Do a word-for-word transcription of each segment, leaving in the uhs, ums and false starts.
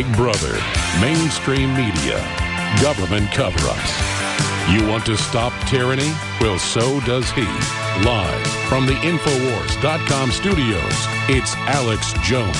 Big Brother, mainstream media, government cover-ups. You want to stop tyranny? Well, so does he. Live from the Infowars dot com studios, it's Alex Jones.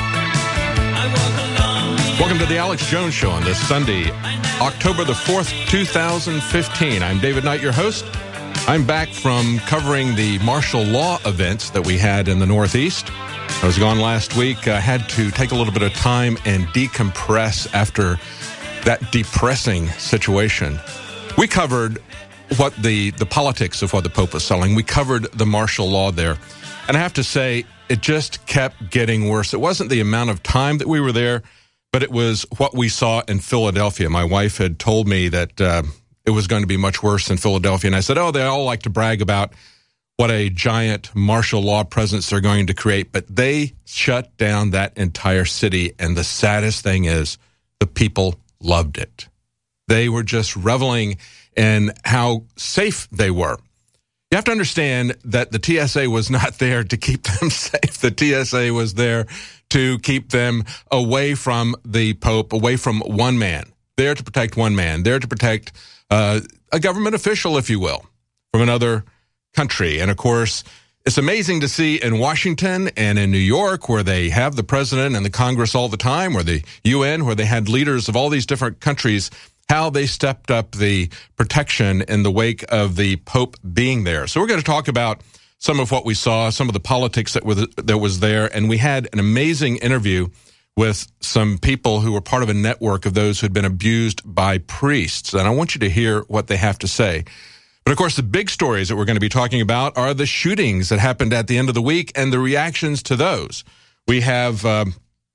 Welcome to the Alex Jones Show on this Sunday, October the fourth, two thousand fifteen. I'm David Knight, your host. I'm back from covering the martial law events that we had in the Northeast. I was gone last week. I had to take a little bit of time and decompress after that depressing situation. We covered what the, the politics of what the Pope was selling. We covered the martial law there. And I have to say, it just kept getting worse. It wasn't the amount of time that we were there, but it was what we saw in Philadelphia. My wife had told me that uh, it was going to be much worse in Philadelphia. And I said, oh, they all like to brag about what a giant martial law presence they're going to create. But they shut down that entire city. And the saddest thing is the people loved it. They were just reveling in how safe they were. You have to understand that the T S A was not there to keep them safe. The T S A was there to keep them away from the Pope, away from one man, there to protect one man, there to protect uh, a government official, if you will, from another country. And, of course, it's amazing to see in Washington and in New York, where they have the president and the Congress all the time, or the U N, where they had leaders of all these different countries, how they stepped up the protection in the wake of the Pope being there. So we're going to talk about some of what we saw, some of the politics that was, that was there. And we had an amazing interview with some people who were part of a network of those who had been abused by priests. And I want you to hear what they have to say. But, of course, the big stories that we're going to be talking about are the shootings that happened at the end of the week and the reactions to those. We have um,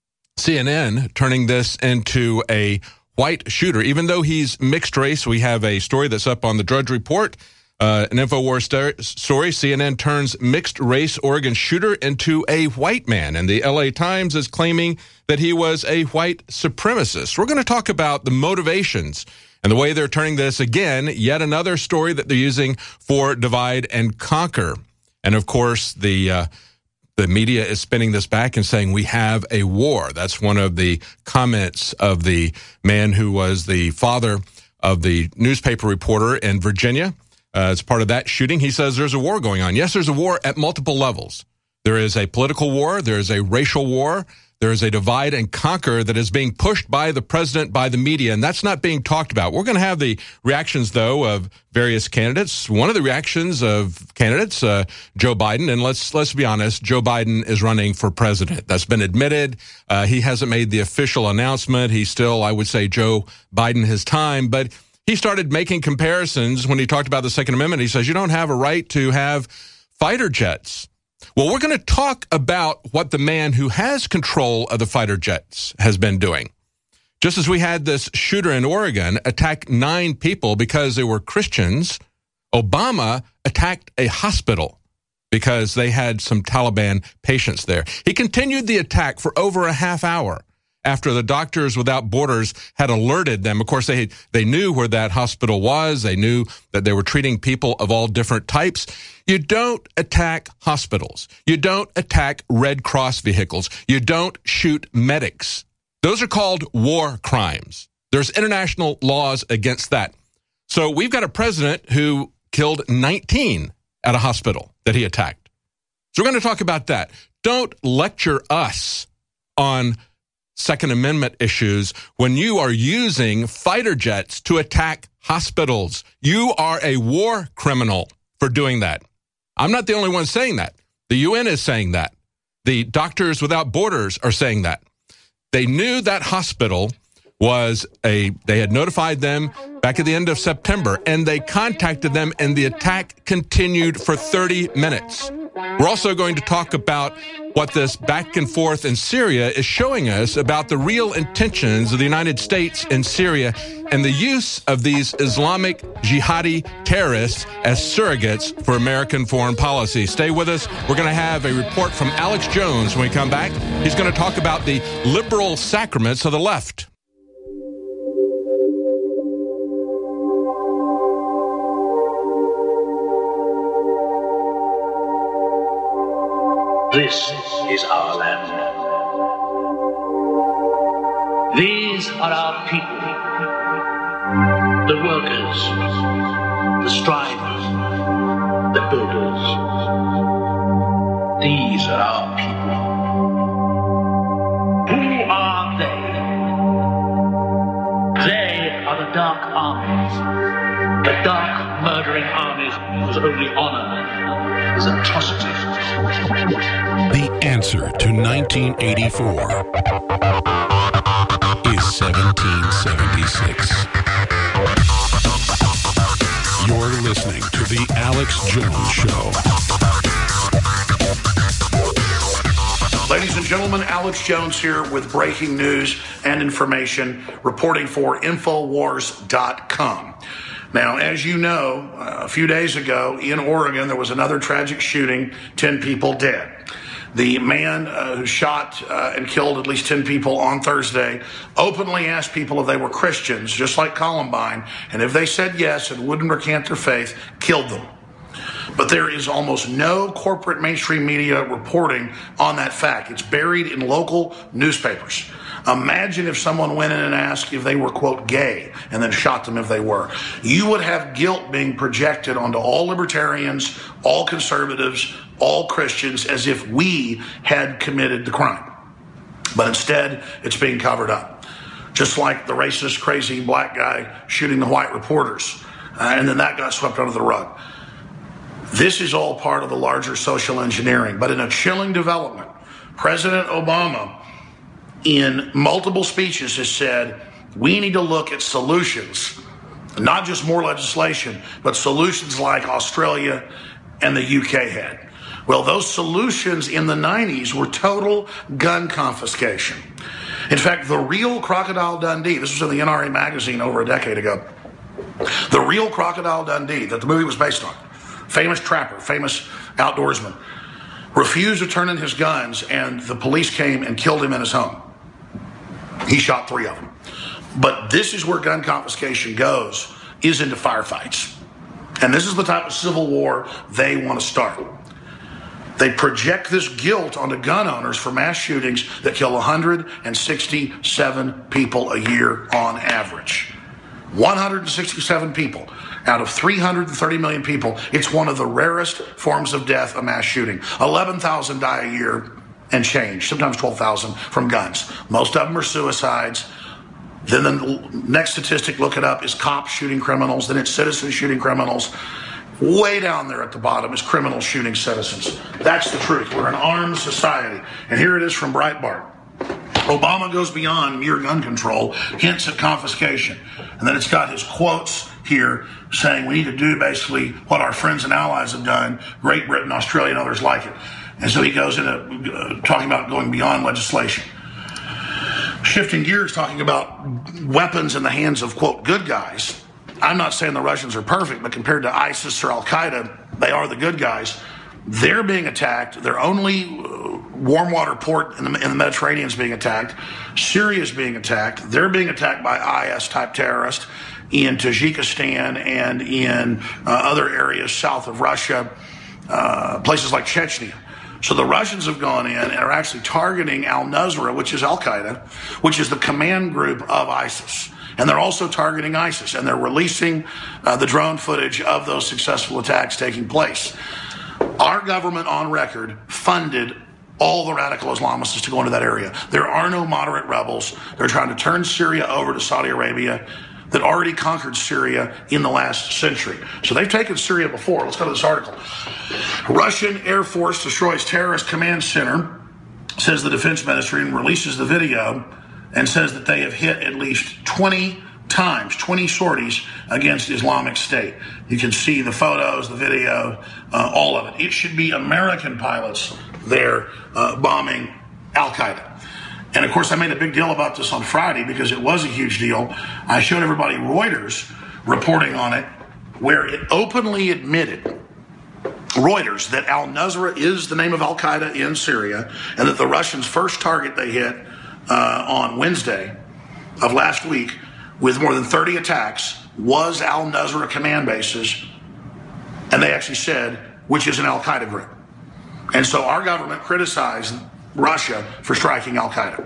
C N N turning this into a white shooter. Even though he's mixed race, we have a story that's up on the Drudge Report, uh, an InfoWars story. C N N turns mixed race Oregon shooter into a white man, and the L A Times is claiming that he was a white supremacist. We're going to talk about the motivations and the way they're turning this, again, yet another story that they're using for divide and conquer. And, of course, the uh, The media is spinning this back and saying we have a war. That's one of the comments of the man who was the father of the newspaper reporter in Virginia. Uh, as part of that shooting, he says there's a war going on. Yes, there's a war at multiple levels. There is a political war. There is a racial war. There is a divide and conquer that is being pushed by the president, by the media, and that's not being talked about. We're going to have the reactions, though, of various candidates. One of the reactions of candidates, uh, Joe Biden, and let's let's be honest, Joe Biden is running for president. That's been admitted. Uh, he hasn't made the official announcement. He's still, I would say, Joe Biden his time, but he started making comparisons when he talked about the Second Amendment. He says you don't have a right to have fighter jets. Well, we're going to talk about what the man who has control of the fighter jets has been doing. Just as we had this shooter in Oregon attack nine people because they were Christians, Obama attacked a hospital because they had some Taliban patients there. He continued the attack for over a half hour after the Doctors Without Borders had alerted them. Of course, they they knew where that hospital was. They knew that they were treating people of all different types. You don't attack hospitals. You don't attack Red Cross vehicles. You don't shoot medics. Those are called war crimes. There's international laws against that. So we've got a president who killed nineteen at a hospital that he attacked. So we're going to talk about that. Don't lecture us on Second Amendment issues when you are using fighter jets to attack hospitals. You are a war criminal for doing that. I'm not the only one saying that. The U N is saying that. The Doctors Without Borders are saying that. They knew that hospital was a, they had notified them back at the end of September, and they contacted them, and the attack continued for thirty minutes. We're also going to talk about what this back and forth in Syria is showing us about the real intentions of the United States in Syria and the use of these Islamic jihadi terrorists as surrogates for American foreign policy. Stay with us. We're going to have a report from Alex Jones when we come back. He's going to talk about the liberal sacraments of the left. This is our land. These are our people, the workers, the strivers, the builders. These are our people. Who are they? They are the dark armies, the dark murdering armies whose only honor is atrocity. The answer to nineteen eighty-four is seventeen seventy-six. You're listening to The Alex Jones Show. Ladies and gentlemen, Alex Jones here with breaking news and information, reporting for Infowars dot com. Now, as you know, a few days ago in Oregon, there was another tragic shooting, ten people dead. The man uh, who shot uh, and killed at least ten people on Thursday openly asked people if they were Christians, just like Columbine, and if they said yes and wouldn't recant their faith, killed them. But there is almost no corporate mainstream media reporting on that fact. It's buried in local newspapers. Imagine if someone went in and asked if they were, quote, gay, and then shot them if they were. You would have guilt being projected onto all libertarians, all conservatives, all Christians, as if we had committed the crime. But instead, it's being covered up. Just like the racist, crazy black guy shooting the white reporters. Uh, and then that got swept under the rug. This is all part of the larger social engineering. But in a chilling development, President Obama, in multiple speeches, has said, we need to look at solutions, not just more legislation, but solutions like Australia and the U K had. Well, those solutions in the nineties were total gun confiscation. In fact, the real Crocodile Dundee, this was in the N R A magazine over a decade ago, the real Crocodile Dundee that the movie was based on, famous trapper, famous outdoorsman, refused to turn in his guns, and the police came and killed him in his home. He shot three of them. But this is where gun confiscation goes, is into firefights. And this is the type of civil war they want to start. They project this guilt onto gun owners for mass shootings that kill one hundred sixty-seven people a year on average. one hundred sixty-seven people out of three hundred thirty million people. It's one of the rarest forms of death, a mass shooting. eleven thousand die a year and change, sometimes twelve thousand from guns. Most of them are suicides. Then the next statistic, look it up, is cops shooting criminals. Then it's citizens shooting criminals. Way down there at the bottom is criminals shooting citizens. That's the truth. We're an armed society. And here it is from Breitbart. Obama goes beyond mere gun control, hints at confiscation. And then it's got his quotes here saying we need to do basically what our friends and allies have done, Great Britain, Australia, and others like it. And so he goes into uh, talking about going beyond legislation. Shifting gears, talking about weapons in the hands of, quote, good guys. I'm not saying the Russians are perfect, but compared to ISIS or Al-Qaeda, they are the good guys. They're being attacked. Their only uh, warm water port in the, in the Mediterranean is being attacked. Syria is being attacked. They're being attacked by I S-type terrorists in Tajikistan and in uh, other areas south of Russia, uh, places like Chechnya. So the Russians have gone in and are actually targeting al-Nusra, which is Al-Qaeda, which is the command group of ISIS. And they're also targeting ISIS, and they're releasing uh, the drone footage of those successful attacks taking place. Our government on record funded all the radical Islamists to go into that area. There are no moderate rebels. They're trying to turn Syria over to Saudi Arabia that already conquered Syria in the last century. So they've taken Syria before. Let's go to this article. Russian Air Force destroys terrorist command center, says the defense ministry, and releases the video and says that they have hit at least twenty times, twenty sorties against Islamic State. You can see the photos, the video, uh, all of it. It should be American pilots there uh, bombing Al-Qaeda. And of course, I made a big deal about this on Friday because it was a huge deal. I showed everybody Reuters reporting on it, where it openly admitted, Reuters, that al-Nusra is the name of Al-Qaeda in Syria, and that the Russians' first target they hit uh, on Wednesday of last week with more than thirty attacks was al-Nusra command bases, and they actually said, which is an Al-Qaeda group. And so our government criticized Russia for striking Al-Qaeda.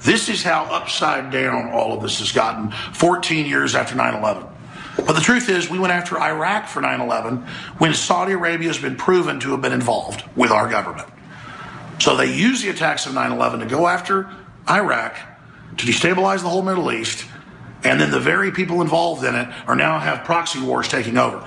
This is how upside down all of this has gotten fourteen years after nine eleven. But the truth is, we went after Iraq for nine eleven when Saudi Arabia has been proven to have been involved with our government. So they used the attacks of nine eleven to go after Iraq, to destabilize the whole Middle East, and then the very people involved in it are now have proxy wars taking over.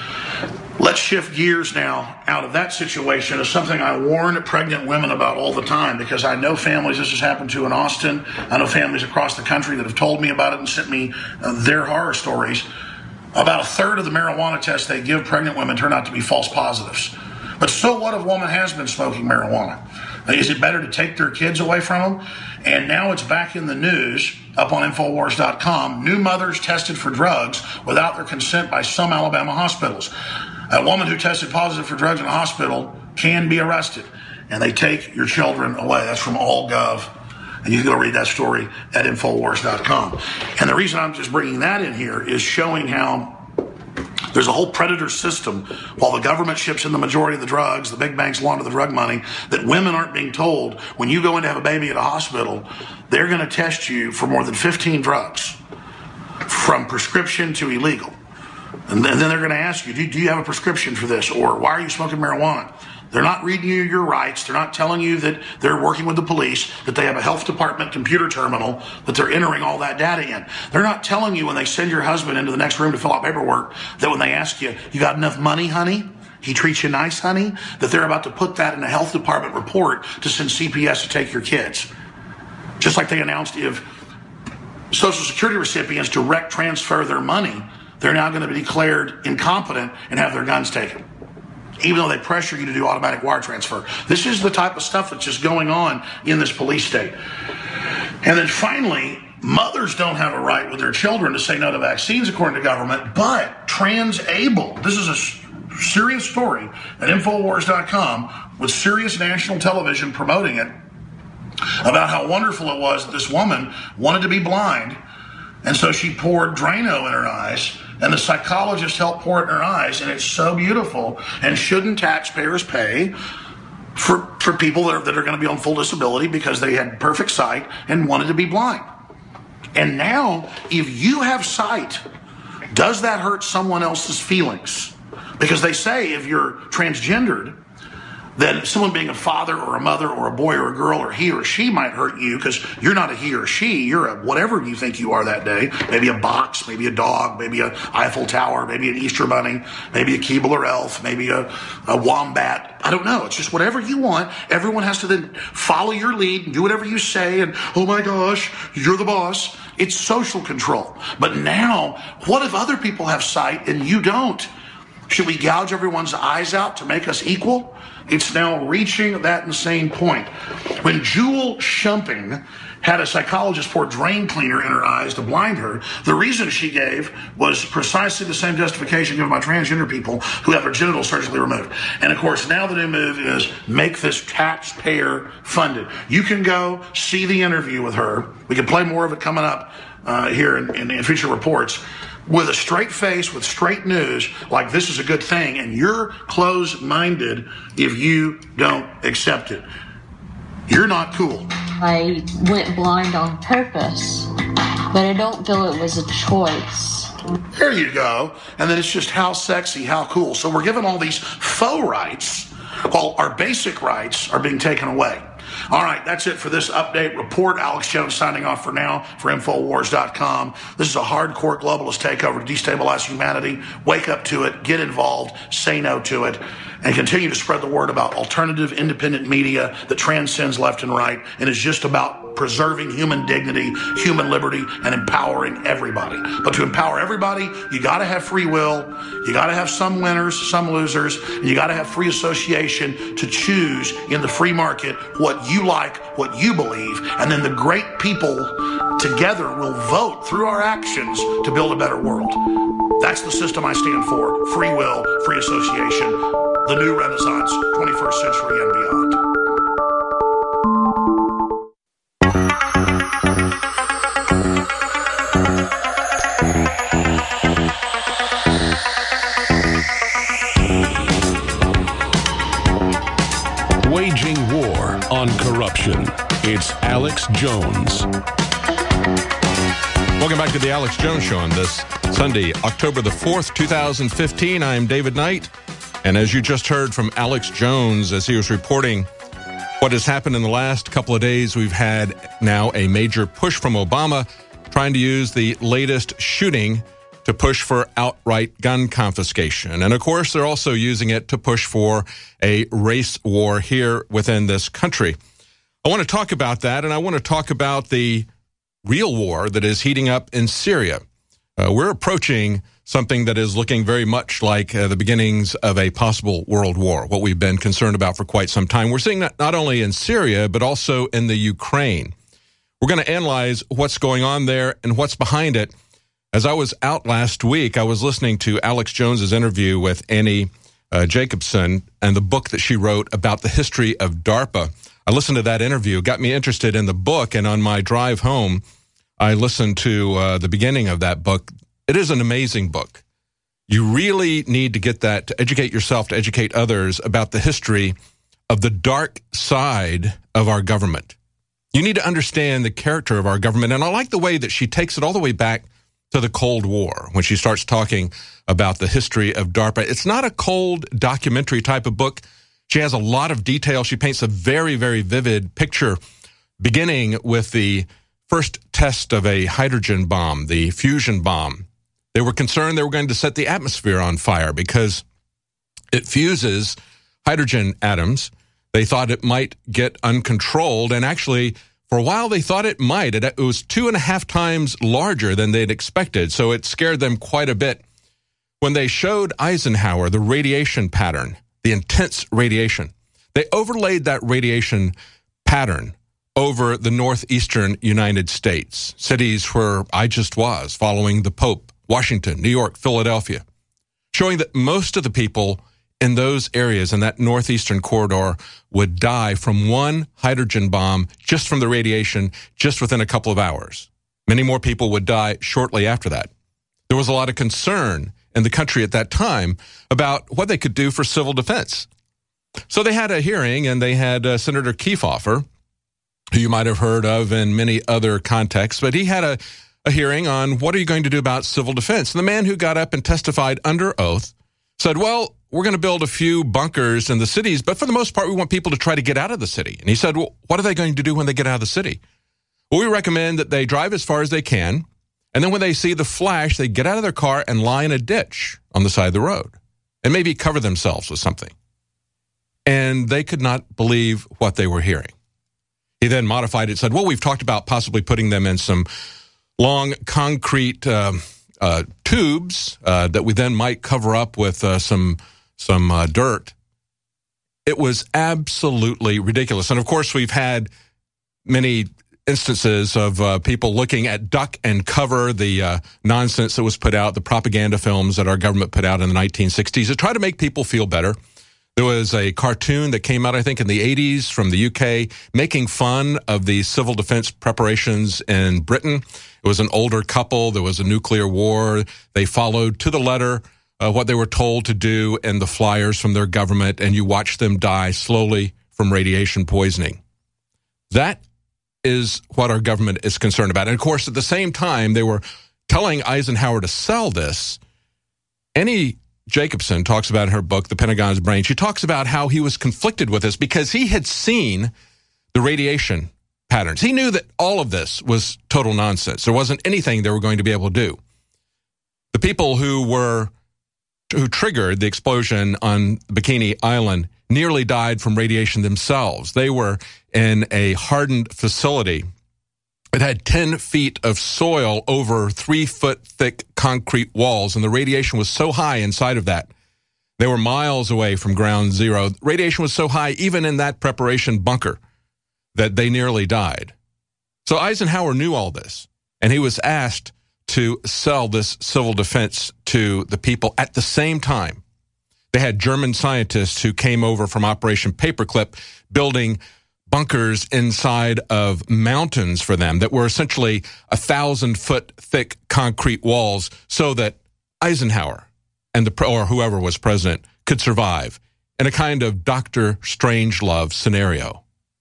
Let's shift gears now out of that situation to something I warn pregnant women about all the time, because I know families this has happened to in Austin. I know families across the country that have told me about it and sent me uh, their horror stories. About a third of the marijuana tests they give pregnant women turn out to be false positives. But so what if a woman has been smoking marijuana? Is it better to take their kids away from them? And now it's back in the news up on Infowars dot com. New mothers tested for drugs without their consent by some Alabama hospitals. A woman who tested positive for drugs in a hospital can be arrested, and they take your children away. That's from all gov, and you can go read that story at Infowars dot com. And the reason I'm just bringing that in here is showing how there's a whole predator system. While the government ships in the majority of the drugs, the big banks launder the drug money, that women aren't being told when you go in to have a baby at a hospital, they're going to test you for more than fifteen drugs, from prescription to illegal. And then they're going to ask you, do, do you have a prescription for this? Or why are you smoking marijuana? They're not reading you your rights. They're not telling you that they're working with the police, that they have a health department computer terminal, that they're entering all that data in. They're not telling you when they send your husband into the next room to fill out paperwork that when they ask you, you got enough money, honey? He treats you nice, honey? That they're about to put that in a health department report to send C P S to take your kids. Just like they announced if Social Security recipients direct transfer their money, they're now going to be declared incompetent and have their guns taken, even though they pressure you to do automatic wire transfer. This is the type of stuff that's just going on in this police state. And then finally, mothers don't have a right with their children to say no to vaccines, according to government, but TransAble, this is a serious story at Infowars dot com with Sirius National Television promoting it, about how wonderful it was that this woman wanted to be blind, and so she poured Drano in her eyes, and the psychologist helped pour it in her eyes, and it's so beautiful. And shouldn't taxpayers pay for for people that are, that are going to be on full disability because they had perfect sight and wanted to be blind? And now, if you have sight, does that hurt someone else's feelings? Because they say if you're transgendered, then someone being a father or a mother or a boy or a girl or he or she might hurt you because you're not a he or she. You're a whatever you think you are that day. Maybe a box, maybe a dog, maybe an Eiffel Tower, maybe an Easter bunny, maybe a Keebler elf, maybe a, a wombat. I don't know. It's just whatever you want. Everyone has to then follow your lead and do whatever you say. And, oh my gosh, you're the boss. It's social control. But now, what if other people have sight and you don't? Should we gouge everyone's eyes out to make us equal? It's now reaching that insane point. When Jewel Shumping had a psychologist pour drain cleaner in her eyes to blind her, the reason she gave was precisely the same justification given by transgender people who have their genitals surgically removed. And of course, now the new move is make this taxpayer funded. You can go see the interview with her. We can play more of it coming up uh, here in, in, in future reports. With a straight face, with straight news, like this is a good thing, and you're closed-minded if you don't accept it. You're not cool. I went blind on purpose, but I don't feel it was a choice. There you go. And then it's just how sexy, how cool. So we're given all these faux rights while our basic rights are being taken away. All right, that's it for this update report. Alex Jones signing off for now for Infowars dot com. This is a hardcore globalist takeover to destabilize humanity. Wake up to it, get involved, say no to it, and continue to spread the word about alternative, independent media that transcends left and right and is just about preserving human dignity, human liberty, and empowering everybody. But to empower everybody, you got to have free will, you got to have some winners, some losers, and you got to have free association to choose in the free market what you like, what you believe, and then the great people together will vote through our actions to build a better world. That's the system I stand for. Free will, free association, the new Renaissance, twenty-first century and beyond. Waging war on corruption. It's Alex Alex Jones. Welcome back to the Alex Jones Show on this Sunday, October the fourth, two thousand fifteen. I'm David Knight, and as you just heard from Alex Jones as he was reporting what has happened in the last couple of days, we've had now a major push from Obama trying to use the latest shooting to push for outright gun confiscation. And of course, they're also using it to push for a race war here within this country. I want to talk about that, and I want to talk about the real war that is heating up in Syria. Uh, we're approaching something that is looking very much like uh, the beginnings of a possible world war, what we've been concerned about for quite some time. We're seeing that not only in Syria, but also in the Ukraine. We're going to analyze what's going on there and what's behind it. As I was out last week, I was listening to Alex Jones's interview with Annie uh, Jacobson and the book that she wrote about the history of DARPA. I listened to that interview, got me interested in the book, and on my drive home, I listened to uh, the beginning of that book. It is an amazing book. You really need to get that to educate yourself, to educate others about the history of the dark side of our government. You need to understand the character of our government, and I like the way that she takes it all the way back to the Cold War when she starts talking about the history of DARPA. It's not a cold documentary type of book. She has a lot of detail. She paints a very, very vivid picture, beginning with the first test of a hydrogen bomb, the fusion bomb. They were concerned they were going to set the atmosphere on fire because it fuses hydrogen atoms. They thought it might get uncontrolled, and actually, for a while, they thought it might. It, it was two and a half times larger than they'd expected, so it scared them quite a bit. When they showed Eisenhower the radiation pattern, the intense radiation, they overlaid that radiation pattern over the northeastern United States, cities where I just was, following the Pope, Washington, New York, Philadelphia, showing that most of the people in those areas, in that northeastern corridor, would die from one hydrogen bomb just from the radiation, just within a couple of hours. Many more people would die shortly after that. There was a lot of concern in the country at that time about what they could do for civil defense. So they had a hearing, and they had uh, Senator Kefauver, who you might have heard of in many other contexts, but he had a, a hearing on what are you going to do about civil defense. And the man who got up and testified under oath said, well, we're going to build a few bunkers in the cities, but for the most part, we want people to try to get out of the city. And he said, well, what are they going to do when they get out of the city? Well, we recommend that they drive as far as they can, and then when they see the flash, they get out of their car and lie in a ditch on the side of the road and maybe cover themselves with something. And they could not believe what they were hearing. He then modified it, said, well, we've talked about possibly putting them in some long concrete um, uh, tubes uh, that we then might cover up with uh, some some uh, dirt. It was absolutely ridiculous. And of course, we've had many instances of uh, people looking at duck and cover, the uh, nonsense that was put out, the propaganda films that our government put out in the nineteen sixties to try to make people feel better. There was a cartoon that came out, I think, in the eighties from the U K, making fun of the civil defense preparations in Britain. It was an older couple. There was a nuclear war. They followed to the letter uh, what they were told to do in the flyers from their government, and you watched them die slowly from radiation poisoning. That is what our government is concerned about. And, of course, at the same time, they were telling Eisenhower to sell this. Annie Jacobson talks about in her book, The Pentagon's Brain. She talks about how he was conflicted with this because he had seen the radiation patterns. He knew that all of this was total nonsense. There wasn't anything they were going to be able to do. The people who were who triggered the explosion on Bikini Island nearly died from radiation themselves. They were in a hardened facility. It had ten feet of soil over three-foot thick concrete walls, and the radiation was so high inside of that. They were miles away from ground zero. Radiation was so high, even in that preparation bunker, that they nearly died. So Eisenhower knew all this, and he was asked to sell this civil defense to the people at the same time. They had German scientists who came over from Operation Paperclip building bunkers inside of mountains for them that were essentially a thousand foot thick concrete walls so that Eisenhower and the or whoever was president could survive in a kind of Doctor Strangelove scenario.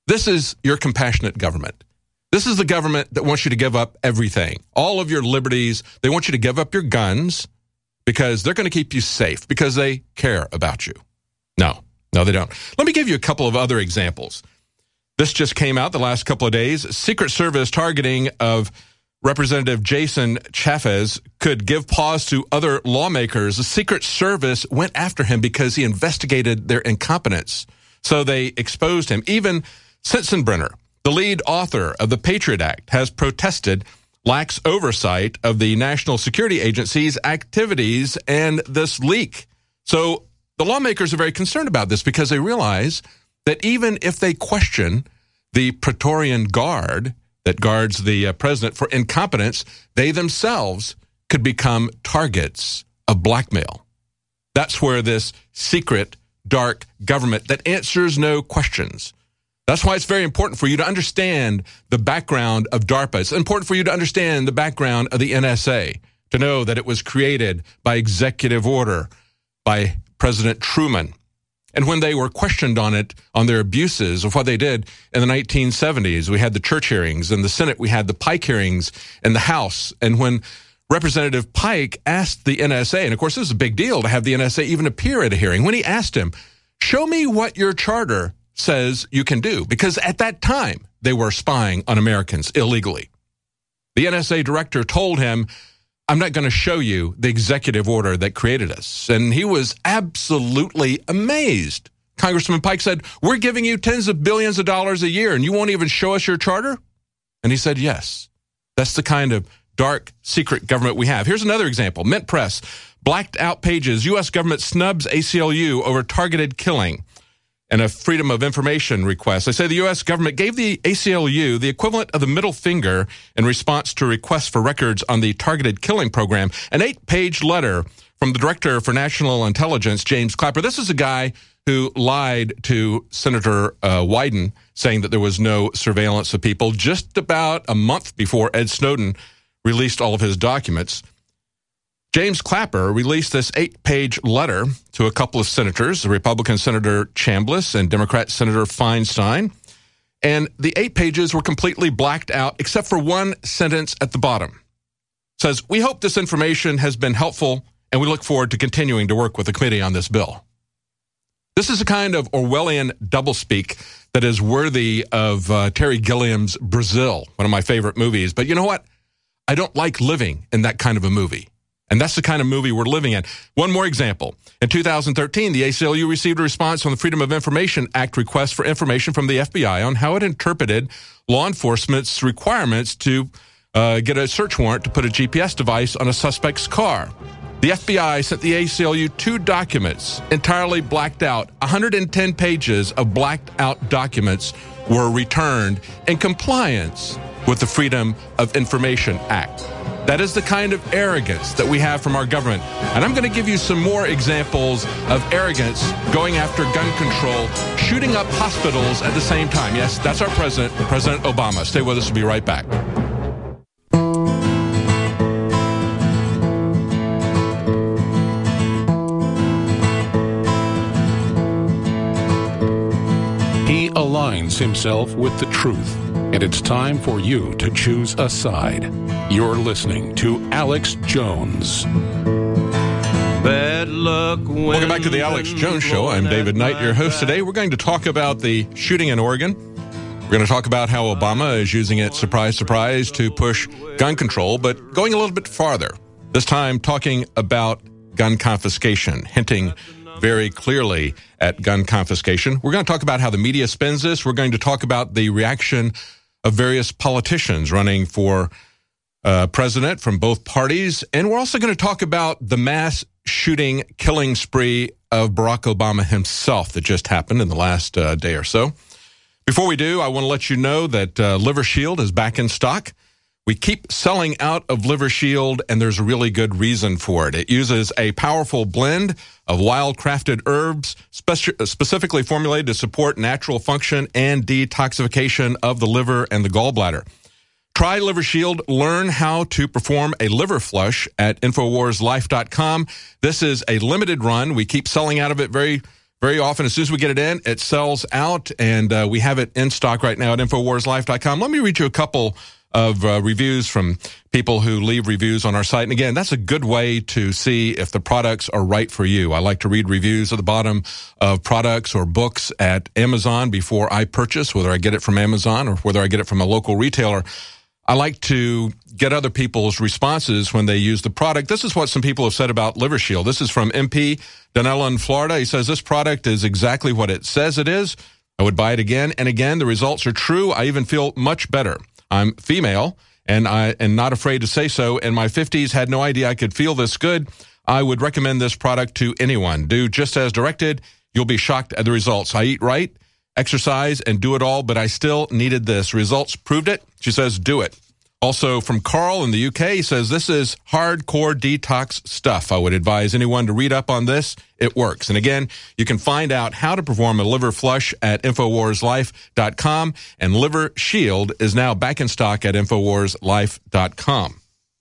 This is your compassionate government. This is the government that wants you to give up everything, all of your liberties. They want you to give up your guns because they're going to keep you safe, because they care about you. No, no, they don't. Let me give you a couple of other examples. This just came out the last couple of days. Secret Service targeting of Representative Jason Chaffetz could give pause to other lawmakers. The Secret Service went after him because he investigated their incompetence. So they exposed him. Even Sensenbrenner, the lead author of the Patriot Act, has protested lax oversight of the National Security Agency's activities and this leak. So the lawmakers are very concerned about this because they realize that even if they question the Praetorian Guard that guards the uh, president for incompetence, they themselves could become targets of blackmail. That's where this secret, dark government that answers no questions. That's why it's very important for you to understand the background of DARPA. It's important for you to understand the background of the N S A, to know that it was created by executive order by President Truman. And when they were questioned on it, on their abuses of what they did in the nineteen seventies, we had the church hearings. In the Senate, we had the Pike hearings in the House. And when Representative Pike asked the N S A, and of course this is a big deal to have the N S A even appear at a hearing, when he asked him, show me what your charter says you can do, because at that time they were spying on Americans illegally. The N S A director told him, I'm not going to show you the executive order that created us. And he was absolutely amazed. Congressman Pike said, we're giving you tens of billions of dollars a year and you won't even show us your charter? And he said, yes, that's the kind of dark secret government we have. Here's another example. Mint Press, blacked out pages. U S government snubs A C L U over targeted killing and a Freedom of Information request. They say the U S government gave the A C L U the equivalent of the middle finger in response to requests for records on the targeted killing program. An eight-page letter from the Director for National Intelligence, James Clapper. This is a guy who lied to Senator uh, Wyden, saying that there was no surveillance of people just about a month before Ed Snowden released all of his documents. James Clapper released this eight-page letter to a couple of senators, the Republican Senator Chambliss and Democrat Senator Feinstein, and the eight pages were completely blacked out except for one sentence at the bottom. It says, we hope this information has been helpful, and we look forward to continuing to work with the committee on this bill. This is a kind of Orwellian doublespeak that is worthy of uh, Terry Gilliam's Brazil, one of my favorite movies. But you know what? I don't like living in that kind of a movie. And that's the kind of movie we're living in. One more example. In two thousand thirteen, the A C L U received a response on the Freedom of Information Act request for information from the F B I on how it interpreted law enforcement's requirements to uh, get a search warrant to put a G P S device on a suspect's car. The F B I sent the A C L U two documents entirely blacked out. one hundred ten pages of blacked out documents were returned in compliance with the Freedom of Information Act. That is the kind of arrogance that we have from our government. And I'm going to give you some more examples of arrogance going after gun control, shooting up hospitals at the same time. Yes, that's our president, President Obama. Stay with us. We'll be right back. He aligns himself with the truth, and it's time for you to choose a side. You're listening to Alex Jones. Bad luck. Welcome back to the Alex Jones Show. I'm David Knight, your host today. We're going to talk about the shooting in Oregon. We're going to talk about how Obama is using it, surprise, surprise, to push gun control, but going a little bit farther. This time talking about gun confiscation, hinting very clearly at gun confiscation. We're going to talk about how the media spins this. We're going to talk about the reaction of various politicians running for uh, president from both parties. And we're also going to talk about the mass shooting, killing spree of Barack Obama himself that just happened in the last uh, day or so. Before we do, I want to let you know that uh, Liver Shield is back in stock. We keep selling out of Liver Shield, and there's a really good reason for it. It uses a powerful blend of wild-crafted herbs speci- specifically formulated to support natural function and detoxification of the liver and the gallbladder. Try Liver Shield. Learn how to perform a liver flush at Infowars Life dot com. This is a limited run. We keep selling out of it very Very often, as soon as we get it in, it sells out, and uh, we have it in stock right now at Infowars Life dot com. Let me read you a couple of uh, reviews from people who leave reviews on our site. And again, that's a good way to see if the products are right for you. I like to read reviews at the bottom of products or books at Amazon before I purchase, whether I get it from Amazon or whether I get it from a local retailer. I like to get other people's responses when they use the product. This is what some people have said about Liver Shield. This is from M P Dunellen, Florida. He says, this product is exactly what it says it is. I would buy it again and again. The results are true. I even feel much better. I'm female, and I am not afraid to say so. In my fifties, had no idea I could feel this good. I would recommend this product to anyone. Do just as directed. You'll be shocked at the results. I eat right, exercise, and do it all, but I still needed this. Results proved it. She says, do it. Also from Carl in the U K, he says, this is hardcore detox stuff. I would advise anyone to read up on this. It works. And again, you can find out how to perform a liver flush at Infowars Life dot com, and Liver Shield is now back in stock at Infowars Life dot com.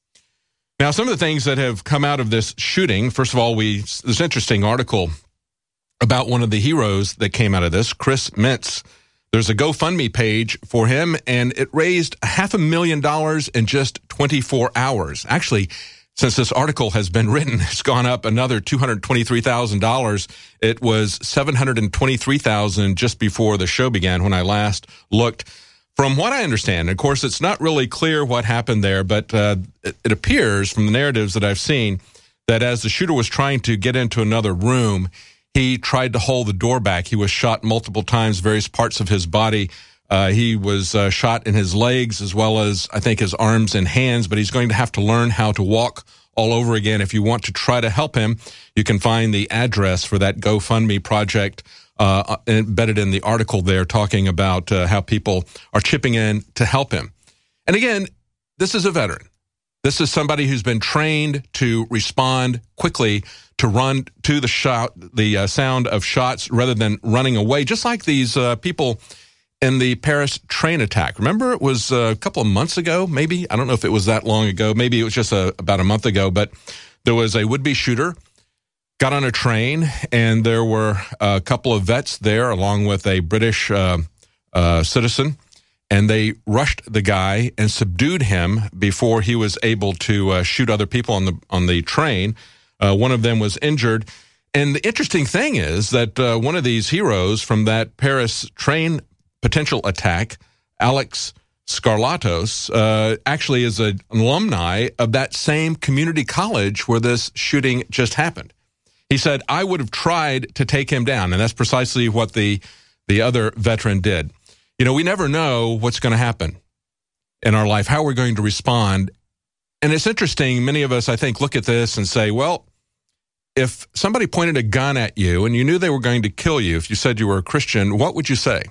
Now, some of the things that have come out of this shooting, first of all, we this interesting article about one of the heroes that came out of this, Chris Mintz. There's a GoFundMe page for him, and it raised half a million dollars in just twenty-four hours. Actually, since this article has been written, it's gone up another two hundred twenty-three thousand dollars. It was seven hundred twenty-three thousand dollars just before the show began when I last looked. From what I understand, of course, it's not really clear what happened there, but uh, it, it appears from the narratives that I've seen that as the shooter was trying to get into another room, he tried to hold the door back. He was shot multiple times, various parts of his body. Uh, he was uh, shot in his legs as well as, I think, his arms and hands, but he's going to have to learn how to walk all over again. If you want to try to help him, you can find the address for that GoFundMe project uh, embedded in the article there, talking about uh, how people are chipping in to help him. And again, this is a veteran. This is somebody who's been trained to respond quickly, to run to the shot, the uh, sound of shots rather than running away, just like these uh, people in the Paris train attack. Remember, it was a couple of months ago, maybe? I don't know if it was that long ago. Maybe it was just a, about a month ago, but there was a would-be shooter, got on a train, and there were a couple of vets there along with a British uh, uh, citizen, and they rushed the guy and subdued him before he was able to uh, shoot other people on the on the train. Uh, one of them was injured. And the interesting thing is that uh, one of these heroes from that Paris train potential attack, Alex Skarlatos, uh, actually is a, an alumni of that same community college where this shooting just happened. He said, I would have tried to take him down. And that's precisely what the, the other veteran did. You know, we never know what's going to happen in our life, how we're going to respond. And it's interesting, many of us, I think, look at this and say, well, if somebody pointed a gun at you and you knew they were going to kill you, if you said you were a Christian, what would you say?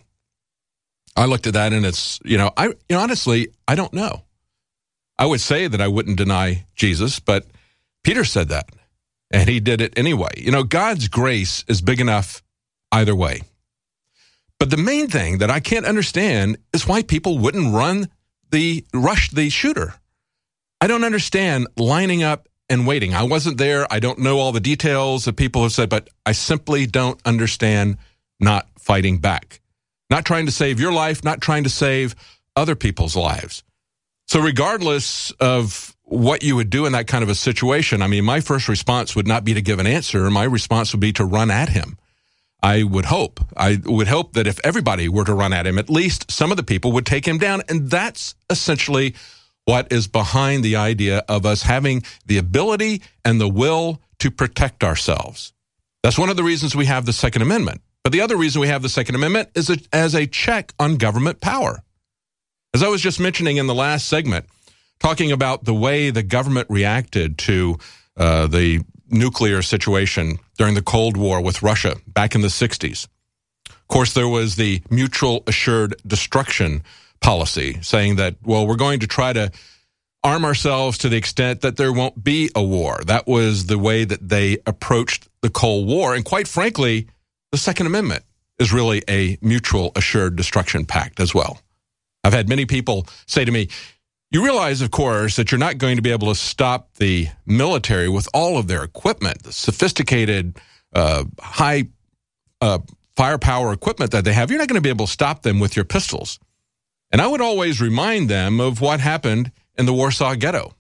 I looked at that and it's, you know, I you know, honestly, I don't know. I would say that I wouldn't deny Jesus, but Peter said that, and he did it anyway. You know, God's grace is big enough either way. But the main thing that I can't understand is why people wouldn't run the, rush the shooter. I don't understand lining up and waiting. I wasn't there. I don't know all the details that people have said, but I simply don't understand not fighting back. Not trying to save your life, not trying to save other people's lives. So regardless of what you would do in that kind of a situation, I mean, my first response would not be to give an answer. My response would be to run at him. I would hope. I would hope that if everybody were to run at him, at least some of the people would take him down. And that's essentially what is behind the idea of us having the ability and the will to protect ourselves. That's one of the reasons we have the Second Amendment. But the other reason we have the Second Amendment is a, as a check on government power. As I was just mentioning in the last segment, talking about the way the government reacted to uh, the nuclear situation during the Cold War with Russia back in the sixties. Of course, there was the mutual assured destruction policy saying that, well, we're going to try to arm ourselves to the extent that there won't be a war. That was the way that they approached the Cold War. And quite frankly, the Second Amendment is really a mutual assured destruction pact as well. I've had many people say to me, you realize, of course, that you're not going to be able to stop the military with all of their equipment, the sophisticated, uh, high uh, firepower equipment that they have, you're not going to be able to stop them with your pistols. And I would always remind them of what happened in the Warsaw Ghetto.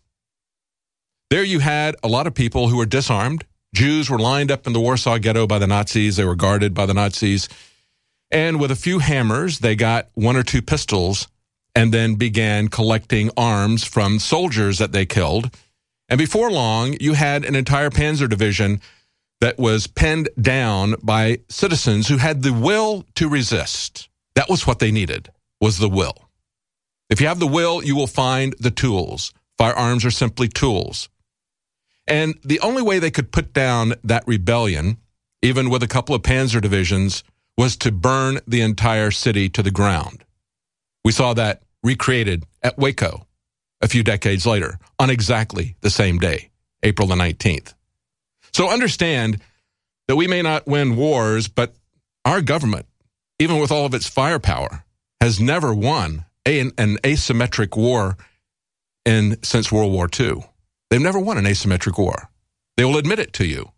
There you had a lot of people who were disarmed. Jews were lined up in the Warsaw Ghetto by the Nazis. They were guarded by the Nazis. And with a few hammers, they got one or two pistols and then began collecting arms from soldiers that they killed. And before long, you had an entire panzer division that was pinned down by citizens who had the will to resist. That was what they needed, was the will. If you have the will, you will find the tools. Firearms are simply tools. And the only way they could put down that rebellion, even with a couple of panzer divisions, was to burn the entire city to the ground. We saw that recreated at Waco a few decades later on exactly the same day, April the nineteenth. So understand that we may not win wars, but our government, even with all of its firepower, has never won a, an asymmetric war in since World War Two. They've never won an asymmetric war. They will admit it to you.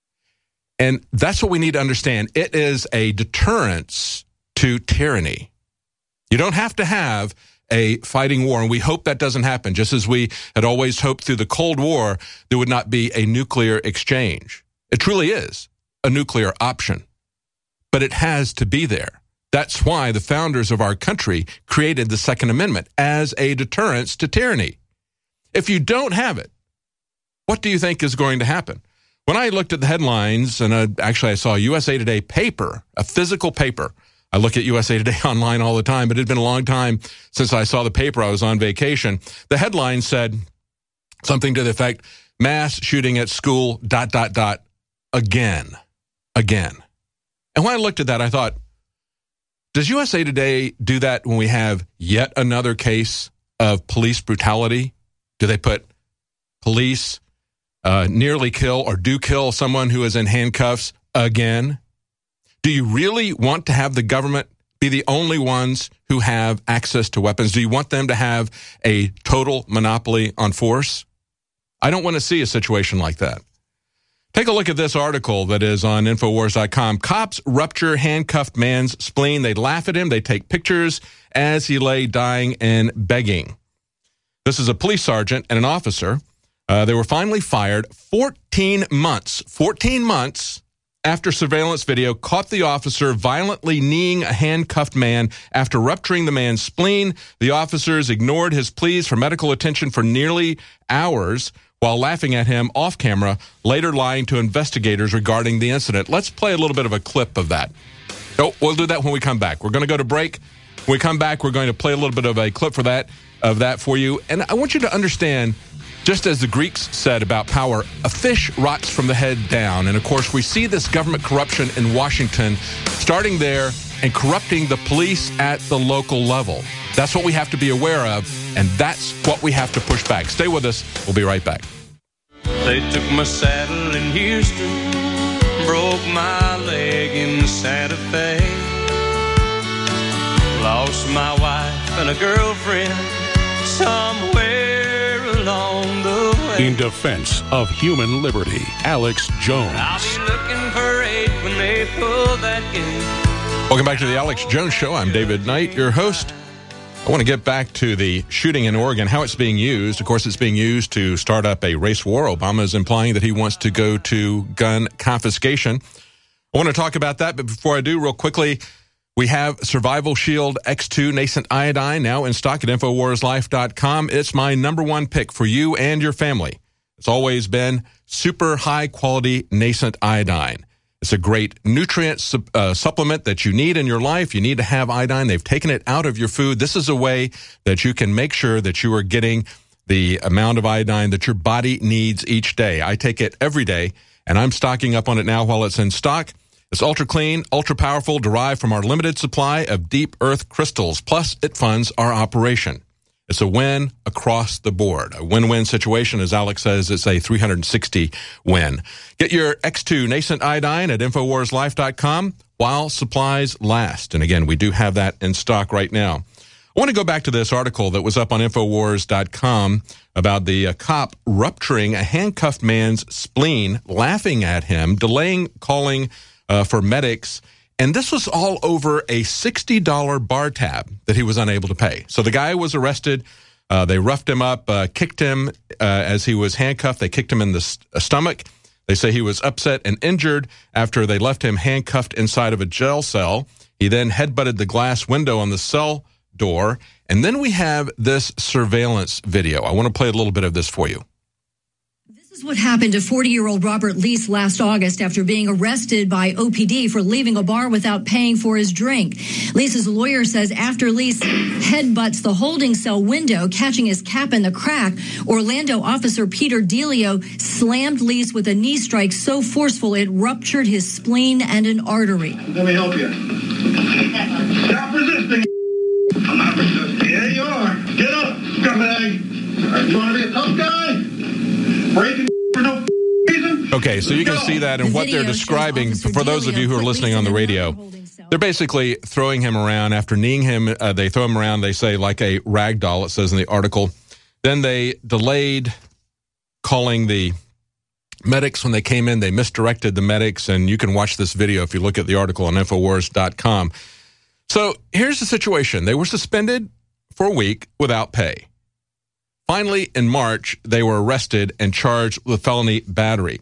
And that's what we need to understand. It is a deterrence to tyranny. You don't have to have a fighting war, and we hope that doesn't happen, just as we had always hoped through the Cold War there would not be a nuclear exchange. It truly is a nuclear option, but it has to be there. That's why the founders of our country created the Second Amendment as a deterrence to tyranny. If you don't have it, what do you think is going to happen? When I looked at the headlines, and uh, actually I saw a U S A Today paper, a physical paper. I look at U S A Today online all the time, but it had been a long time since I saw the paper. I was on vacation. The headline said something to the effect, mass shooting at school, dot, dot, dot, again, again. And when I looked at that, I thought, does U S A Today do that when we have yet another case of police brutality? Do they put police uh, nearly kill or do kill someone who is in handcuffs again? Do you really want to have the government be the only ones who have access to weapons? Do you want them to have a total monopoly on force? I don't want to see a situation like that. Take a look at this article that is on Infowars dot com. Cops rupture handcuffed man's spleen. They laugh at him. They take pictures as he lay dying and begging. This is a police sergeant and an officer. Uh, they were finally fired fourteen months, fourteen months after surveillance video caught the officer violently kneeing a handcuffed man after rupturing the man's spleen. The officers ignored his pleas for medical attention for nearly hours while laughing at him off camera, later lying to investigators regarding the incident. Let's play a little bit of a clip of that. Oh, we'll do that when we come back. We're going to go to break. When we come back, we're going to play a little bit of a clip for that, of that for you. And I want you to understand, just as the Greeks said about power, a fish rots from the head down. And of course, we see this government corruption in Washington starting there and corrupting the police at the local level. That's what we have to be aware of, and that's what we have to push back. Stay with us. We'll be right back. They took my saddle in Houston, broke my leg in Santa Fe, lost my wife and a girlfriend somewhere along the way. In defense of human liberty, Alex Jones. I'll be looking for eight when they pull that gate. Welcome back to the Alex Jones Show. I'm David Knight, your host. I want to get back to the shooting in Oregon, how it's being used. Of course, it's being used to start up a race war. Obama is implying that he wants to go to gun confiscation. I want to talk about that, but before I do, real quickly, we have Survival Shield X two Nascent Iodine now in stock at Infowars Life dot com. It's my number one pick for you and your family. It's always been super high-quality Nascent Iodine. It's a great nutrient su- uh, supplement that you need in your life. You need to have iodine. They've taken it out of your food. This is a way that you can make sure that you are getting the amount of iodine that your body needs each day. I take it every day, and I'm stocking up on it now while it's in stock. It's ultra clean, ultra powerful, derived from our limited supply of deep earth crystals. Plus, it funds our operation. It's a win across the board. A win-win situation. As Alex says, it's a three hundred sixty win. Get your X two Nascent Iodine at Infowars Life dot com while supplies last. And again, we do have that in stock right now. I want to go back to this article that was up on Infowars dot com about the uh, cop rupturing a handcuffed man's spleen, laughing at him, delaying calling uh, for medics. And this was all over a sixty dollars bar tab that he was unable to pay. So the guy was arrested. Uh, they roughed him up, uh, kicked him uh, as he was handcuffed. They kicked him in the st- stomach. They say he was upset and injured after they left him handcuffed inside of a jail cell. He then headbutted the glass window on the cell door. And then we have this surveillance video. I want to play a little bit of this for you. This is what happened to forty-year-old Robert Lease last August after being arrested by O P D for leaving a bar without paying for his drink. Lease's lawyer says after Lease headbutts the holding cell window, catching his cap in the crack, Orlando officer Peter Delio slammed Lease with a knee strike so forceful it ruptured his spleen and an artery. Let me help you. Stop resisting. I'm not resisting. Yeah, you are. Get up, scumbag. You want to be a tough guy? Breaking for no reason? Okay, so you can see that and what they're describing. For those of you who are listening on the radio, they're basically throwing him around. After kneeing him, uh, they throw him around, they say, like a rag doll, it says in the article. Then they delayed calling the medics when they came in. They misdirected the medics, and you can watch this video if you look at the article on Infowars dot com. So here's the situation. They were suspended for a week without pay. Finally, in March, they were arrested and charged with felony battery.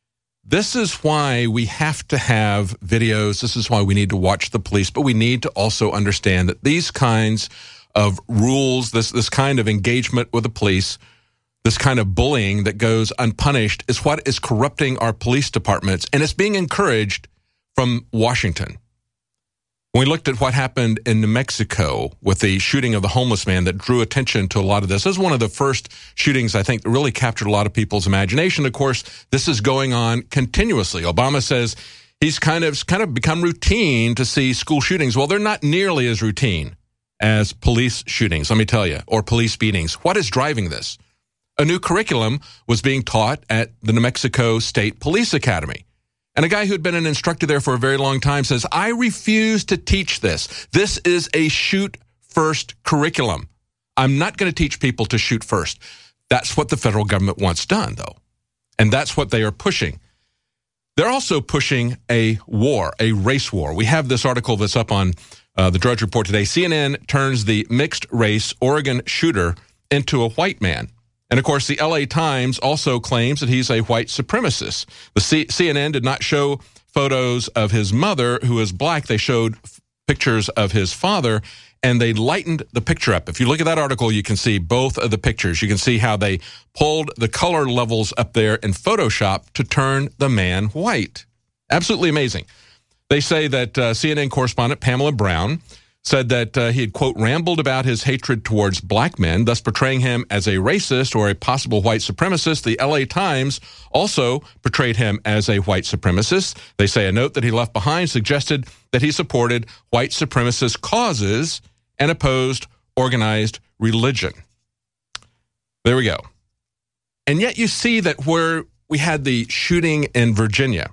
This is why we have to have videos. This is why we need to watch the police. But we need to also understand that these kinds of rules, this, this kind of engagement with the police, this kind of bullying that goes unpunished is what is corrupting our police departments. And it's being encouraged from Washington. When we looked at what happened in New Mexico with the shooting of the homeless man that drew attention to a lot of this, this is one of the first shootings, I think, that really captured a lot of people's imagination. Of course, this is going on continuously. Obama says he's kind of, kind of become routine to see school shootings. Well, they're not nearly as routine as police shootings, let me tell you, or police beatings. What is driving this? A new curriculum was being taught at the New Mexico State Police Academy. And a guy who had been an instructor there for a very long time says, I refuse to teach this. This is a shoot-first curriculum. I'm not going to teach people to shoot first. That's what the federal government wants done, though. And that's what they are pushing. They're also pushing a war, a race war. We have this article that's up on uh, the Drudge Report today. C N N turns the mixed-race Oregon shooter into a white man. And, of course, the L A Times also claims that he's a white supremacist. The C- CNN did not show photos of his mother, who is black. They showed f- pictures of his father, and they lightened the picture up. If you look at that article, you can see both of the pictures. You can see how they pulled the color levels up there in Photoshop to turn the man white. Absolutely amazing. They say that uh, C N N correspondent Pamela Brown said that uh, he had, quote, rambled about his hatred towards black men, thus portraying him as a racist or a possible white supremacist. The L A Times also portrayed him as a white supremacist. They say a note that he left behind suggested that he supported white supremacist causes and opposed organized religion. There we go. And yet you see that where we had the shooting in Virginia,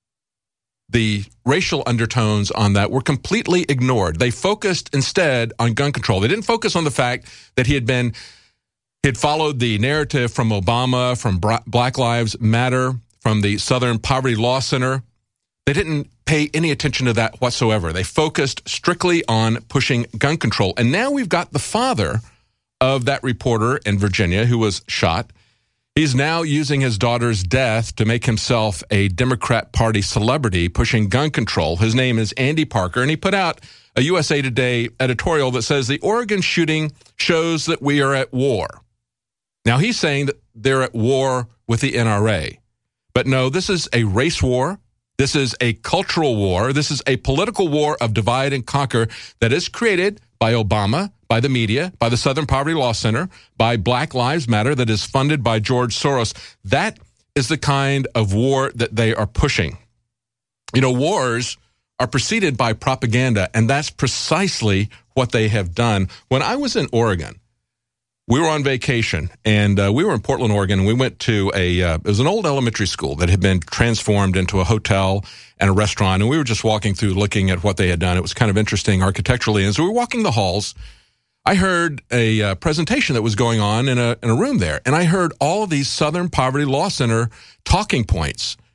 the racial undertones on that were completely ignored. They focused instead on gun control. They didn't focus on the fact that he had been, he had followed the narrative from Obama, from Black Lives Matter, from the Southern Poverty Law Center. They didn't pay any attention to that whatsoever. They focused strictly on pushing gun control. And now we've got the father of that reporter in Virginia who was shot. He's now using his daughter's death to make himself a Democrat Party celebrity, pushing gun control. His name is Andy Parker, and he put out a U S A Today editorial that says the Oregon shooting shows that we are at war. Now, he's saying that they're at war with the N R A. But no, this is a race war. This is a cultural war. This is a political war of divide and conquer that is created by Obama, by the media, by the Southern Poverty Law Center, by Black Lives Matter, that is funded by George Soros. That is the kind of war that they are pushing. You know, wars are preceded by propaganda, and that's precisely what they have done. When I was in Oregon, we were on vacation, and uh, we were in Portland, Oregon, and we went to a, uh, it was an old elementary school that had been transformed into a hotel and a restaurant, and we were just walking through looking at what they had done. It was kind of interesting architecturally. And as we were walking the halls, I heard a uh, presentation that was going on in a in a room there, and I heard all of these Southern Poverty Law Center talking points.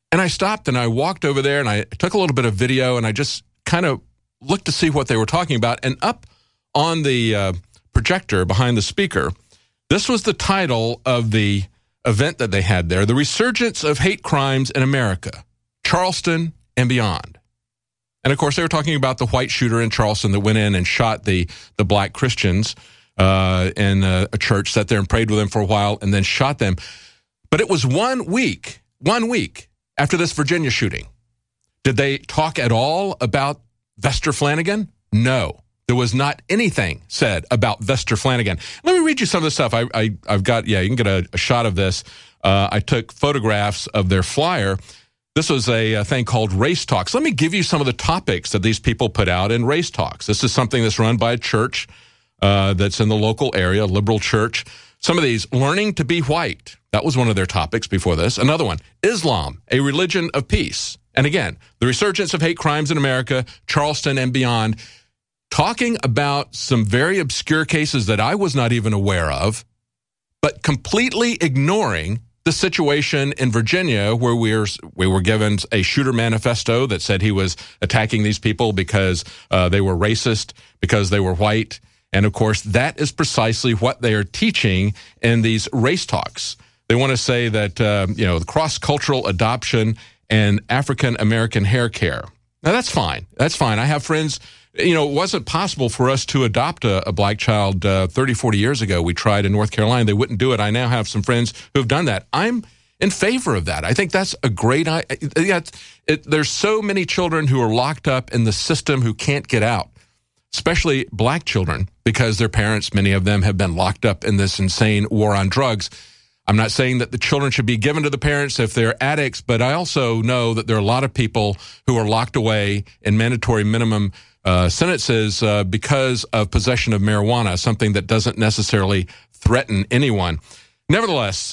And I stopped and I walked over there and I took a little bit of video and I just kind of looked to see what they were talking about. And up on the uh, projector behind the speaker, this was the title of the event that they had there, The Resurgence of Hate Crimes in America, Charleston and Beyond. And, of course, they were talking about the white shooter in Charleston that went in and shot the, the black Christians uh, in a, a church, sat there and prayed with them for a while, and then shot them. But it was one week, one week after this Virginia shooting. Did they talk at all about Vester Flanagan? No. There was not anything said about Vester Flanagan. Let me read you some of the stuff. I, I, I've got, yeah, you can get a, a shot of this. Uh, I took photographs of their flyer. This was a, a thing called Race Talks. Let me give you some of the topics that these people put out in Race Talks. This is something that's run by a church uh, that's in the local area, a liberal church. Some of these, learning to be white. That was one of their topics before this. Another one, Islam, a religion of peace. And again, the resurgence of hate crimes in America, Charleston and beyond. Talking about some very obscure cases that I was not even aware of, but completely ignoring the situation in Virginia where we were, we were given a shooter manifesto that said he was attacking these people because uh, they were racist, because they were white. And, of course, that is precisely what they are teaching in these race talks. They want to say that, uh, you know, cross-cultural adoption and African-American hair care. Now, that's fine. That's fine. I have friends, you know, it wasn't possible for us to adopt a, a black child uh, thirty, forty years ago. We tried in North Carolina. They wouldn't do it. I now have some friends who have done that. I'm in favor of that. I think that's a great idea. It, there's so many children who are locked up in the system who can't get out, especially black children, because their parents, many of them, have been locked up in this insane war on drugs. I'm not saying that the children should be given to the parents if they're addicts, but I also know that there are a lot of people who are locked away in mandatory minimum uh, sentences uh, because of possession of marijuana, something that doesn't necessarily threaten anyone. Nevertheless,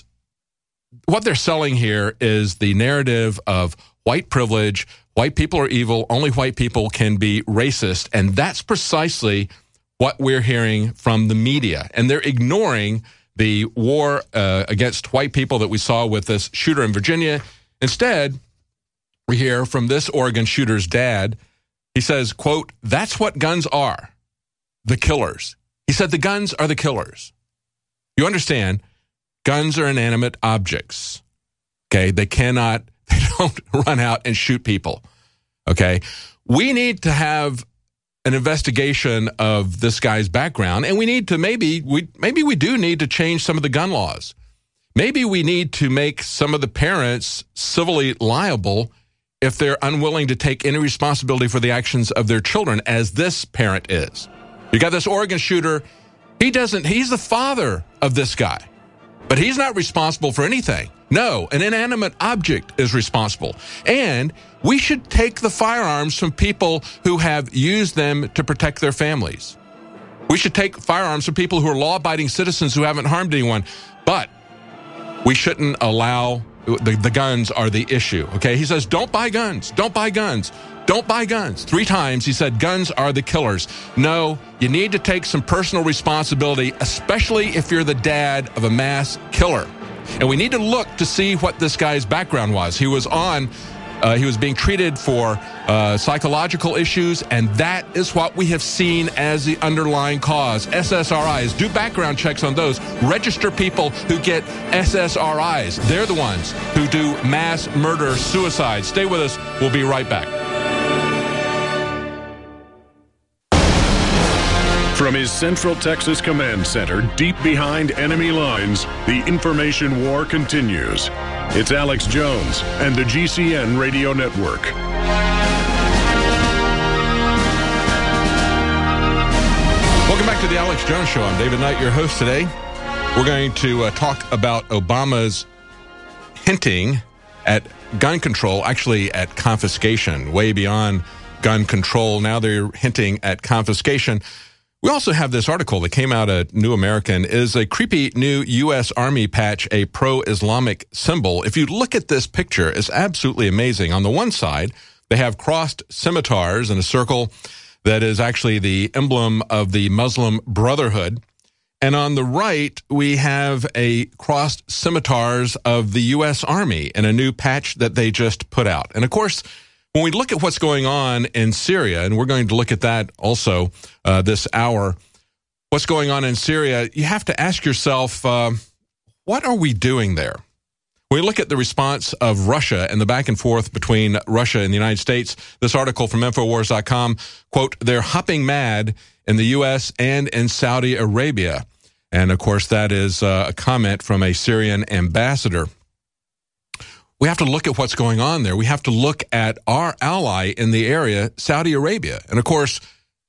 what they're selling here is the narrative of white privilege. White people are evil. Only white people can be racist. And that's precisely what we're hearing from the media. And they're ignoring the war uh, against white people that we saw with this shooter in Virginia. Instead, we hear from this Oregon shooter's dad. He says, quote, "That's what guns are, the killers." He said the guns are the killers. You understand, guns are inanimate objects. Okay, they cannot, they don't run out and shoot people. Okay, we need to have an investigation of this guy's background, and we need to maybe we maybe we do need to change some of the gun laws. Maybe we need to make some of the parents civilly liable if they're unwilling to take any responsibility for the actions of their children, as this parent is. You got this Oregon shooter. He doesn't, he's the father of this guy, but he's not responsible for anything. No, an inanimate object is responsible. And we should take the firearms from people who have used them to protect their families. We should take firearms from people who are law-abiding citizens who haven't harmed anyone. But we shouldn't allow, the, the guns are the issue, okay? He says, don't buy guns, don't buy guns, don't buy guns. Three times he said guns are the killers. No, you need to take some personal responsibility, especially if you're the dad of a mass killer. And we need to look to see what this guy's background was. He was on, uh, he was being treated for uh, psychological issues, and that is what we have seen as the underlying cause. S S R Is. Do background checks on those. Register people who get S S R Is. They're the ones who do mass murder, suicide. Stay with us. We'll be right back. From his Central Texas Command Center, deep behind enemy lines, the information war continues. It's Alex Jones and the G C N Radio Network. Welcome back to the Alex Jones Show. I'm David Knight, your host today. We're going to uh, talk about Obama's hinting at gun control, actually at confiscation, way beyond gun control. Now they're hinting at confiscation. We also have this article that came out at New American. Is a creepy new U S Army patch a pro-Islamic symbol? If you look at this picture, it's absolutely amazing. On the one side, they have crossed scimitars in a circle that is actually the emblem of the Muslim Brotherhood. And on the right, we have a crossed scimitars of the U S Army in a new patch that they just put out. And of course, when we look at what's going on in Syria, and we're going to look at that also uh, this hour, what's going on in Syria, you have to ask yourself, uh, what are we doing there? When we look at the response of Russia and the back and forth between Russia and the United States, this article from Infowars dot com, quote, they're hopping mad in the U S and in Saudi Arabia. And, of course, that is uh, a comment from a Syrian ambassador. We have to look at what's going on there. We have to look at our ally in the area, Saudi Arabia. And, of course,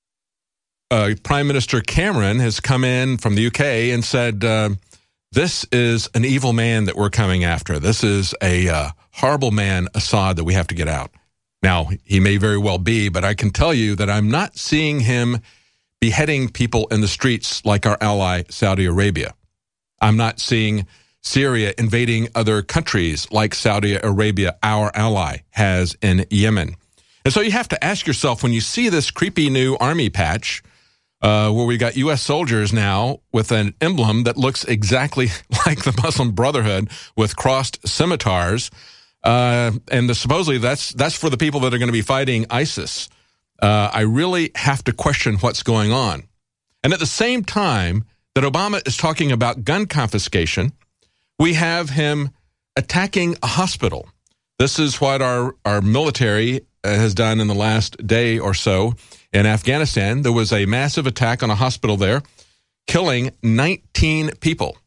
uh, Prime Minister Cameron has come in from the U K and said, uh, this is an evil man that we're coming after. This is a uh, horrible man, Assad, that we have to get out. Now, he may very well be, but I can tell you that I'm not seeing him beheading people in the streets like our ally, Saudi Arabia. I'm not seeing Syria invading other countries like Saudi Arabia, our ally, has in Yemen. And so you have to ask yourself, when you see this creepy new army patch, Uh, where we got U S soldiers now with an emblem that looks exactly like the Muslim Brotherhood with crossed scimitars, uh, and the, supposedly that's that's for the people that are going to be fighting ISIS. Uh, I really have to question what's going on. And at the same time that Obama is talking about gun confiscation, we have him attacking a hospital. This is what our, our military has done in the last day or so. In Afghanistan, there was a massive attack on a hospital there, killing nineteen people.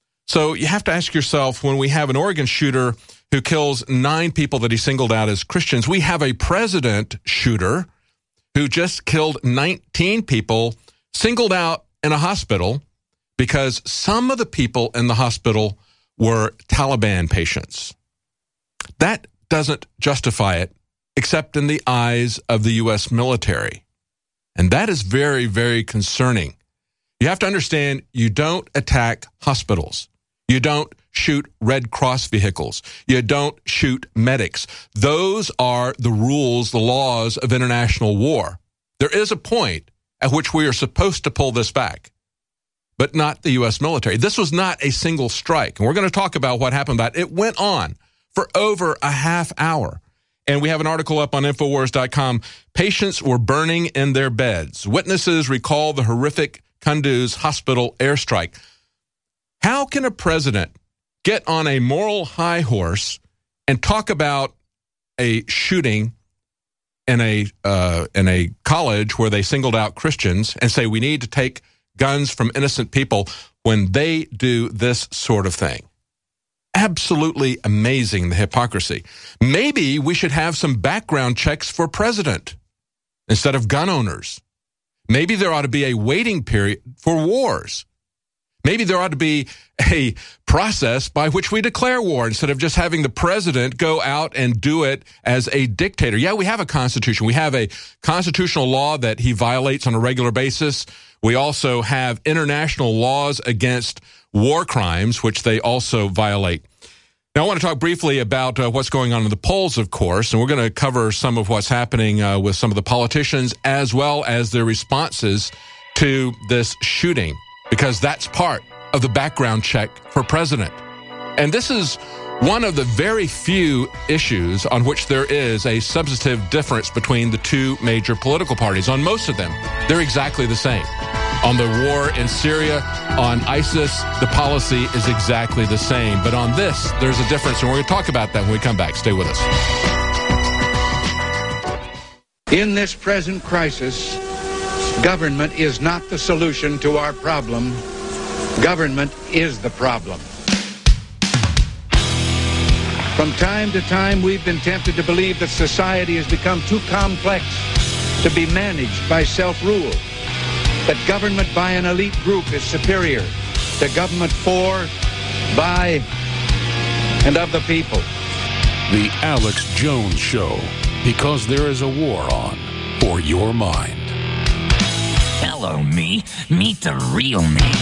So you have to ask yourself, when we have an Oregon shooter who kills nine people that he singled out as Christians, we have a president shooter who just killed nineteen people, singled out in a hospital because some of the people in the hospital were Taliban patients. That doesn't justify it, except in the eyes of the U S military. And that is very, very concerning. You have to understand, you don't attack hospitals. You don't shoot Red Cross vehicles. You don't shoot medics. Those are the rules, the laws of international war. There is a point at which we are supposed to pull this back, but not the U S military. This was not a single strike. And we're going to talk about what happened about it. It went on for over a half hour. And we have an article up on Infowars dot com. Patients were burning in their beds. Witnesses recall the horrific Kunduz hospital airstrike. How can a president get on a moral high horse and talk about a shooting in a uh, in a college where they singled out Christians and say we need to take guns from innocent people when they do this sort of thing? Absolutely amazing, the hypocrisy. Maybe we should have some background checks for president instead of gun owners. Maybe there ought to be a waiting period for wars. Maybe there ought to be a process by which we declare war instead of just having the president go out and do it as a dictator. Yeah, we have a constitution. We have a constitutional law that he violates on a regular basis. We also have international laws against war crimes, which they also violate. Now, I want to talk briefly about uh, what's going on in the polls, of course, and we're going to cover some of what's happening uh, with some of the politicians as well as their responses to this shooting, because that's part of the background check for president. And this is one of the very few issues on which there is a substantive difference between the two major political parties. On most of them, they're exactly the same. On the war in Syria, on ISIS, the policy is exactly the same. But on this, there's a difference, and we're going to talk about that when we come back. Stay with us. In this present crisis, government is not the solution to our problem. Government is the problem. From time to time, we've been tempted to believe that society has become too complex to be managed by self-rule, that government by an elite group is superior to government for, by, and of the people. The Alex Jones Show, because there is a war on for your mind. Hello, me. Meet the real me.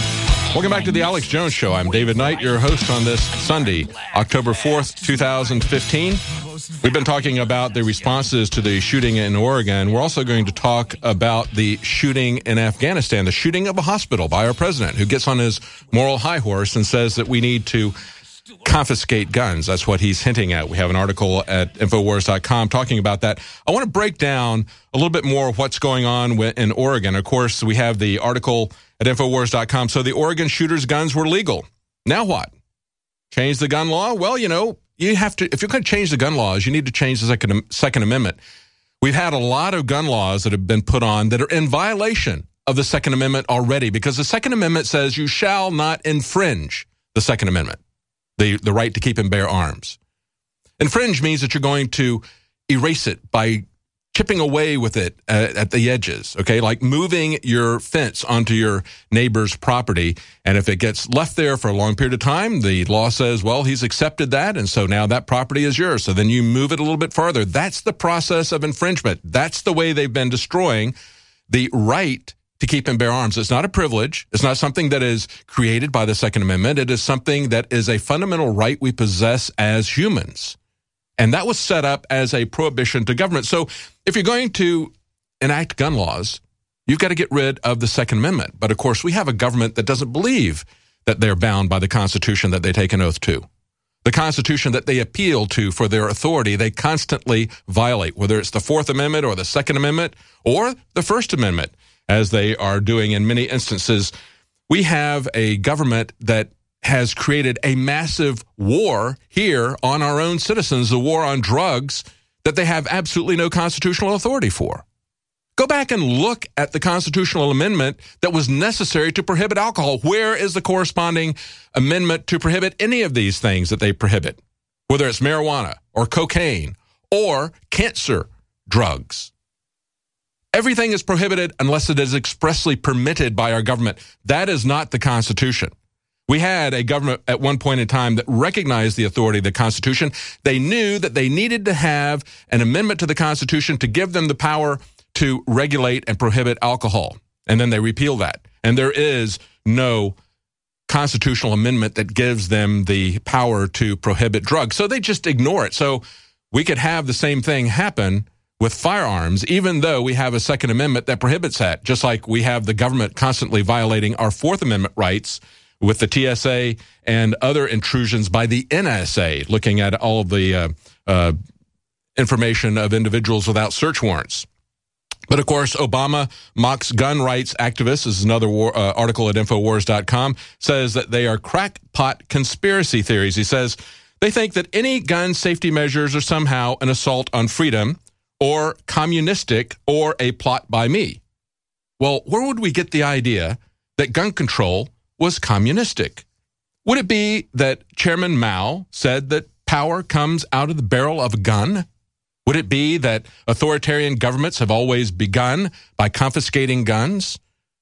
Welcome back to the Alex Jones Show. I'm David Knight, your host on this Sunday, October fourth, two thousand fifteen. We've been talking about the responses to the shooting in Oregon. We're also going to talk about the shooting in Afghanistan, the shooting of a hospital by our president, who gets on his moral high horse and says that we need to confiscate guns. That's what he's hinting at. We have an article at Infowars dot com talking about that. I want to break down a little bit more of what's going on in Oregon. Of course, we have the article at Infowars dot com. So the Oregon shooters' guns were legal. Now what? Change the gun law? Well, you know, you have to, if you're going to change the gun laws, you need to change the Second, Second Amendment. We've had a lot of gun laws that have been put on that are in violation of the Second Amendment already, because the Second Amendment says you shall not infringe the Second Amendment, the, the right to keep and bear arms. Infringe means that you're going to erase it by chipping away with it uh, at the edges, okay? Like moving your fence onto your neighbor's property, and if it gets left there for a long period of time, the law says, well, he's accepted that, and so now that property is yours. So then you move it a little bit farther. That's the process of infringement. That's the way they've been destroying the right to keep and bear arms. It's not a privilege. It's not something that is created by the Second Amendment. It is something that is a fundamental right we possess as humans. And that was set up as a prohibition to government. So if you're going to enact gun laws, you've got to get rid of the Second Amendment. But of course, we have a government that doesn't believe that they're bound by the Constitution that they take an oath to. The Constitution that they appeal to for their authority, they constantly violate, whether it's the Fourth Amendment or the Second Amendment or the First Amendment, as they are doing in many instances. We have a government that has created a massive war here on our own citizens, the war on drugs that they have absolutely no constitutional authority for. Go back and look at the constitutional amendment that was necessary to prohibit alcohol. Where is the corresponding amendment to prohibit any of these things that they prohibit, whether it's marijuana or cocaine or cancer drugs? Everything is prohibited unless it is expressly permitted by our government. That is not the Constitution. We had a government at one point in time that recognized the authority of the Constitution. They knew that they needed to have an amendment to the Constitution to give them the power to regulate and prohibit alcohol. And then they repealed that. And there is no constitutional amendment that gives them the power to prohibit drugs. So they just ignore it. So we could have the same thing happen with firearms, even though we have a Second Amendment that prohibits that, just like we have the government constantly violating our Fourth Amendment rights with the T S A and other intrusions by the N S A, looking at all of the uh, uh, information of individuals without search warrants. But, of course, Obama mocks gun rights activists. This is another war, uh, article at Infowars dot com, says that they are crackpot conspiracy theories. He says they think that any gun safety measures are somehow an assault on freedom or communistic or a plot by me. Well, where would we get the idea that gun control was communistic? Would it be that Chairman Mao said that power comes out of the barrel of a gun? Would it be that authoritarian governments have always begun by confiscating guns?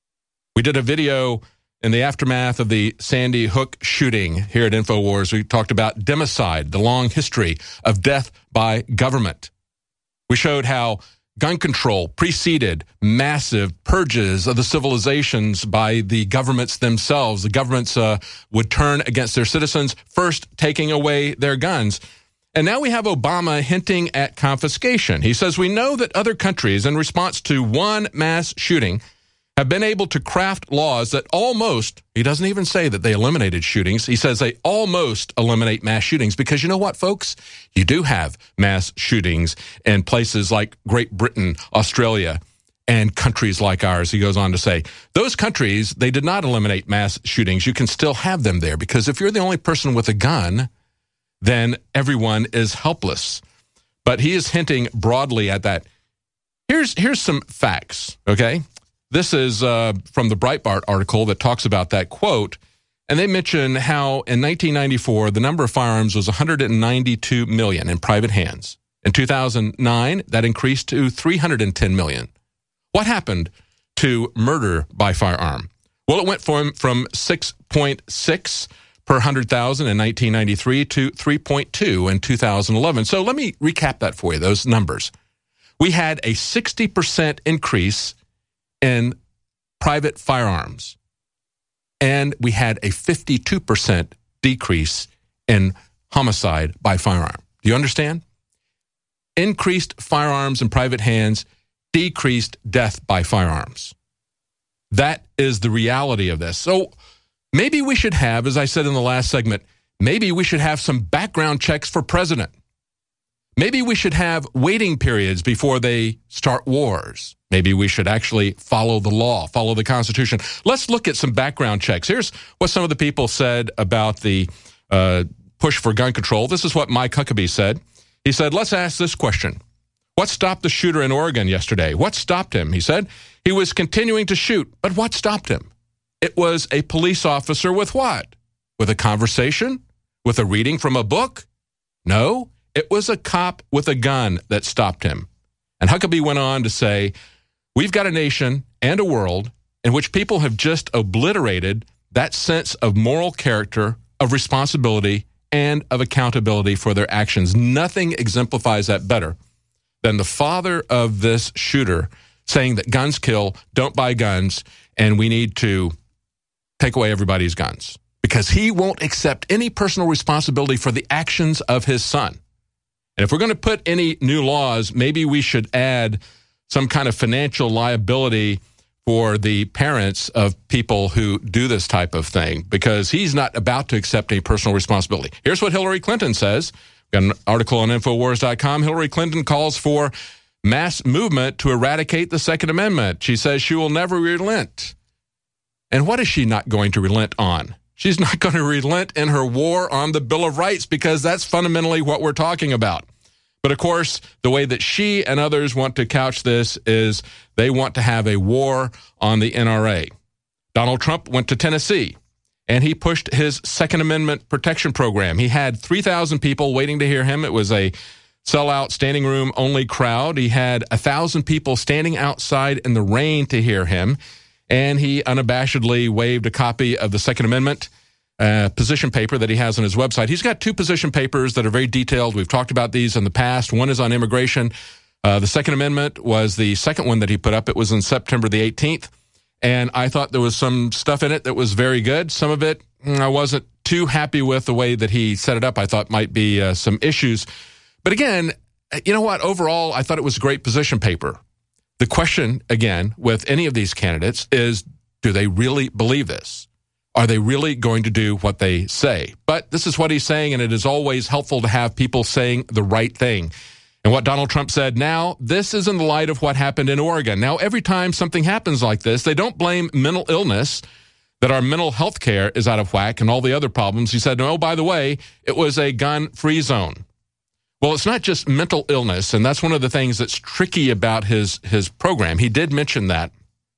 We did a video in the aftermath of the Sandy Hook shooting here at InfoWars. We talked about democide, the long history of death by government. We showed how gun control preceded massive purges of the civilizations by the governments themselves. The governments uh, would turn against their citizens, first taking away their guns. And now we have Obama hinting at confiscation. He says, we know that other countries, in response to one mass shooting, have been able to craft laws that almost, he doesn't even say that they eliminated shootings. He says they almost eliminate mass shootings, because you know what, folks? You do have mass shootings in places like Great Britain, Australia, and countries like ours. He goes on to say, those countries, they did not eliminate mass shootings. You can still have them there, because if you're the only person with a gun, then everyone is helpless. But he is hinting broadly at that. Here's, here's some facts, okay? This is uh, from the Breitbart article that talks about that quote, and they mention how in nineteen ninety-four, the number of firearms was one hundred ninety-two million in private hands. In two thousand nine, that increased to three hundred ten million. What happened to murder by firearm? Well, it went from, from six point six per one hundred thousand in nineteen ninety-three to three point two in two thousand eleven. So let me recap that for you, those numbers. We had a sixty percent increase in private firearms. and we had a fifty-two percent decrease in homicide by firearm. Do you understand? Increased firearms in private hands, decreased death by firearms. That is the reality of this. So maybe we should have, as I said in the last segment, maybe we should have some background checks for president. Maybe we should have waiting periods before they start wars. Maybe we should actually follow the law, follow the Constitution. Let's look at some background checks. Here's what some of the people said about the uh, push for gun control. This is what Mike Huckabee said. He said, let's ask this question. What stopped the shooter in Oregon yesterday? What stopped him? He said he was continuing to shoot, but what stopped him? It was a police officer with what? With a conversation? With a reading from a book? No, it was a cop with a gun that stopped him. And Huckabee went on to say, we've got a nation and a world in which people have just obliterated that sense of moral character, of responsibility, and of accountability for their actions. Nothing exemplifies that better than the father of this shooter saying that guns kill, don't buy guns, and we need to take away everybody's guns. Because he won't accept any personal responsibility for the actions of his son. And if we're going to put any new laws, maybe we should add some kind of financial liability for the parents of people who do this type of thing, because he's not about to accept any personal responsibility. Here's what Hillary Clinton says. We've got an article on Infowars dot com. Hillary Clinton calls for mass movement to eradicate the Second Amendment. She says she will never relent. And what is she not going to relent on? She's not going to relent in her war on the Bill of Rights, because that's fundamentally what we're talking about. But of course, the way that she and others want to couch this is they want to have a war on the N R A. Donald Trump went to Tennessee, and he pushed his Second Amendment protection program. He had three thousand people waiting to hear him. It was a sellout, standing room only crowd. He had one thousand people standing outside in the rain to hear him, and he unabashedly waved a copy of the Second Amendment Uh, position paper that he has on his website. He's got two position papers that are very detailed. We've talked about these in the past. One is on immigration. Uh, the Second Amendment was the second one that he put up. It was on September the eighteenth. And I thought there was some stuff in it that was very good. Some of it I wasn't too happy with the way that he set it up. I thought might be uh, some issues. But again, you know what? Overall, I thought it was a great position paper. The question, again, with any of these candidates is, do they really believe this? Are they really going to do what they say? But this is what he's saying, and it is always helpful to have people saying the right thing. And what Donald Trump said, now, this is in the light of what happened in Oregon. Now, every time something happens like this, they don't blame mental illness, that our mental health care is out of whack and all the other problems. He said, no, by the way, it was a gun-free zone. Well, it's not just mental illness, and that's one of the things that's tricky about his, his program. He did mention that.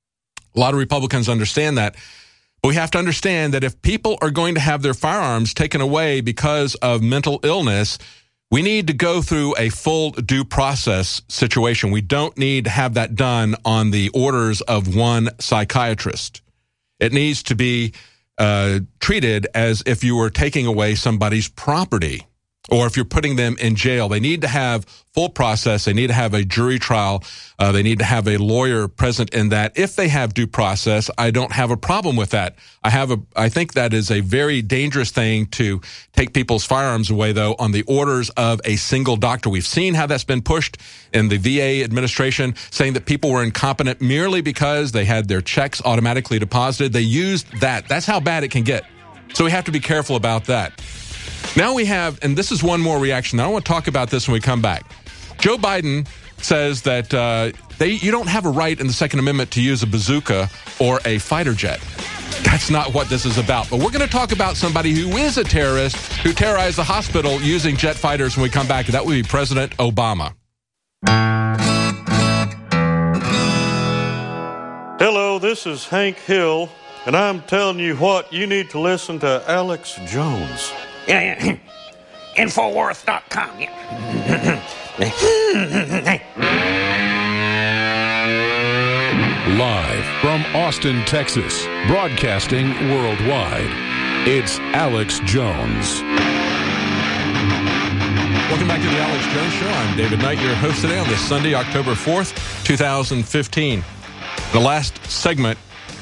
A lot of Republicans understand that. But we have to understand that if people are going to have their firearms taken away because of mental illness, we need to go through a full due process situation. We don't need to have that done on the orders of one psychiatrist. It needs to be uh, treated as if you were taking away somebody's property, or if you're putting them in jail. They need to have full process. They need to have a jury trial. Uh, they need to have a lawyer present in that. If they have due process, I don't have a problem with that. I have a, I think that is a very dangerous thing to take people's firearms away, though, on the orders of a single doctor. We've seen how that's been pushed in the V A administration, saying that people were incompetent merely because they had their checks automatically deposited. They used that. That's how bad it can get. So we have to be careful about that. Now we have, and this is one more reaction. I want to talk about this when we come back. Joe Biden says that uh, they you don't have a right in the Second Amendment to use a bazooka or a fighter jet. That's not what this is about. But we're going to talk about somebody who is a terrorist who terrorized the hospital using jet fighters when we come back. That would be President Obama. Hello, this is Hank Hill, and I'm telling you what, you need to listen to Alex Jones. Yeah, yeah. Infowars dot com. Yeah. Live from Austin, Texas, broadcasting worldwide, it's Alex Jones. Welcome back to the Alex Jones Show. I'm David Knight, your host today on this Sunday, October fourth, two thousand fifteen. The last segment,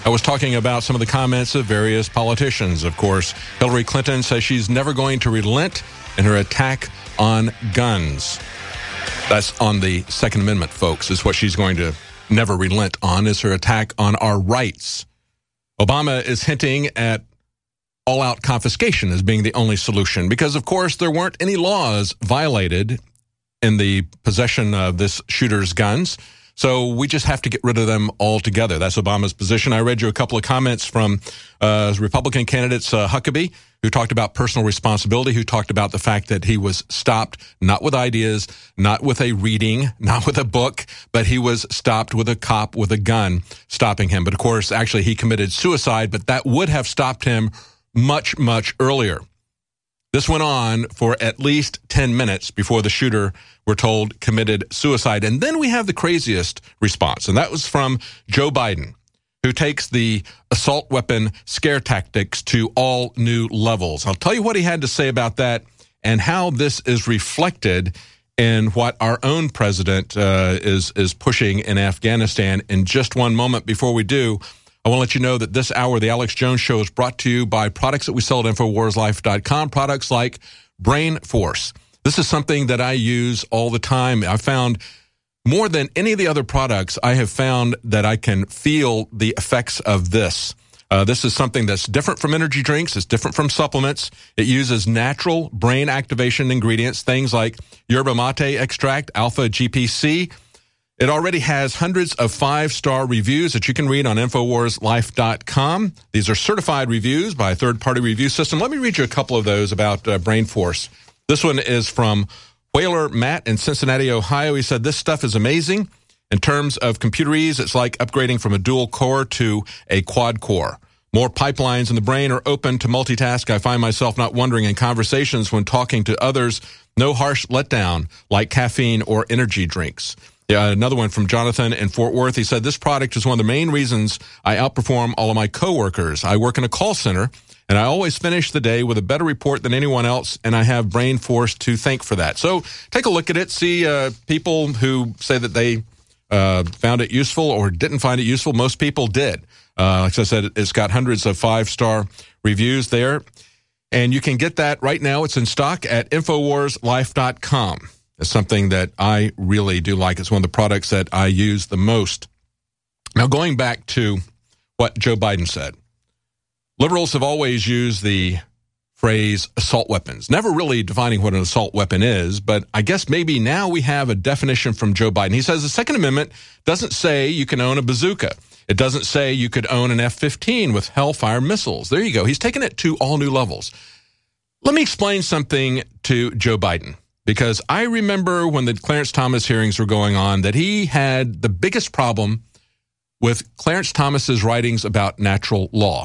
I was talking about some of the comments of various politicians. Of course, Hillary Clinton says she's never going to relent in her attack on guns. That's on the Second Amendment, folks, is what she's going to never relent on, is her attack on our rights. Obama is hinting at all-out confiscation as being the only solution because, of course, there weren't any laws violated in the possession of this shooter's guns. So we just have to get rid of them altogether. That's Obama's position. I read you a couple of comments from uh, Republican candidates, uh, Huckabee, who talked about personal responsibility, who talked about the fact that he was stopped, not with ideas, not with a reading, not with a book, but he was stopped with a cop with a gun stopping him. But, of course, actually he committed suicide, but that would have stopped him much, much earlier. This went on for at least ten minutes before the shooter, we're told, committed suicide. And then we have the craziest response, and that was from Joe Biden, who takes the assault weapon scare tactics to all new levels. I'll tell you what he had to say about that and how this is reflected in what our own president uh, is, is pushing in Afghanistan in just one moment. Before we do, I want to let you know that this hour, the Alex Jones Show, is brought to you by products that we sell at Infowars Life dot com, products like Brain Force. This is something that I use all the time. I found more than any of the other products, I have found that I can feel the effects of this. Uh, this is something that's different from energy drinks. It's different from supplements. It uses natural brain activation ingredients, things like yerba mate extract, alpha G P C. It already has hundreds of five-star reviews that you can read on Infowars Life dot com. These are certified reviews by a third-party review system. Let me read you a couple of those about uh, Brain Force. This one is from Whaler Matt in Cincinnati, Ohio. He said, this stuff is amazing. In terms of computer ease, it's like upgrading from a dual core to a quad core. More pipelines in the brain are open to multitask. I find myself not wondering in conversations when talking to others. No harsh letdown like caffeine or energy drinks. Yeah, another one from Jonathan in Fort Worth. He said, this product is one of the main reasons I outperform all of my coworkers. I work in a call center, and I always finish the day with a better report than anyone else, and I have Brain Force to thank for that. So take a look at it. See uh, people who say that they uh, found it useful or didn't find it useful. Most people did. Uh, like I said, it's got hundreds of five-star reviews there, and you can get that right now. It's in stock at Infowars Life dot com. It's something that I really do like. It's one of the products that I use the most. Now, going back to what Joe Biden said, liberals have always used the phrase assault weapons, never really defining what an assault weapon is, but I guess maybe now we have a definition from Joe Biden. He says the Second Amendment doesn't say you can own a bazooka. It doesn't say you could own an F fifteen with Hellfire missiles. There you go. He's taken it to all new levels. Let me explain something to Joe Biden. Because I remember when the Clarence Thomas hearings were going on that he had the biggest problem with Clarence Thomas's writings about natural law.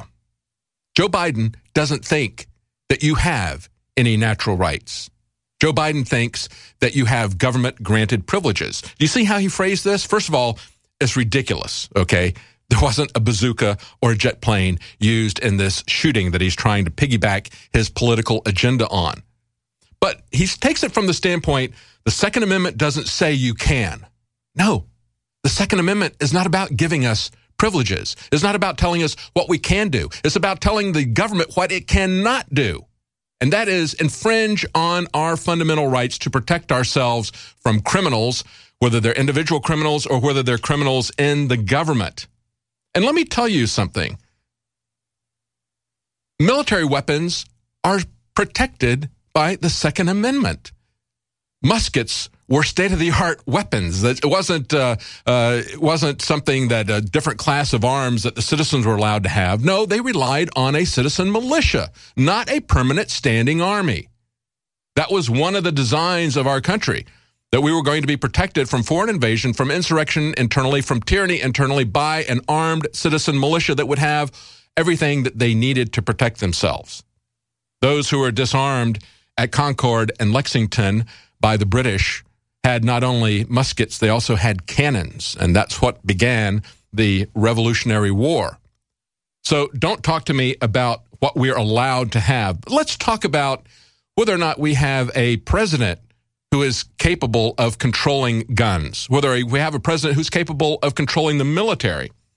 Joe Biden doesn't think that you have any natural rights. Joe Biden thinks that you have government-granted privileges. Do you see how he phrased this? First of all, it's ridiculous, okay? There wasn't a bazooka or a jet plane used in this shooting that he's trying to piggyback his political agenda on. But he takes it from the standpoint, the Second Amendment doesn't say you can. No, the Second Amendment is not about giving us privileges. It's not about telling us what we can do. It's about telling the government what it cannot do. And that is infringe on our fundamental rights to protect ourselves from criminals, whether they're individual criminals or whether they're criminals in the government. And let me tell you something. Military weapons are protected by the Second Amendment. Muskets were state-of-the-art weapons. It wasn't uh, uh, it wasn't something that a different class of arms that the citizens were allowed to have. No, they relied on a citizen militia, not a permanent standing army. That was one of the designs of our country, that we were going to be protected from foreign invasion, from insurrection internally, from tyranny internally by an armed citizen militia that would have everything that they needed to protect themselves. Those who were disarmed at Concord and Lexington by the British had not only muskets, they also had cannons, and that's what began the Revolutionary War. So don't talk to me about what we're allowed to have. Let's talk about whether or not we have a president who is capable of controlling guns, whether we have a president who's capable of controlling the military.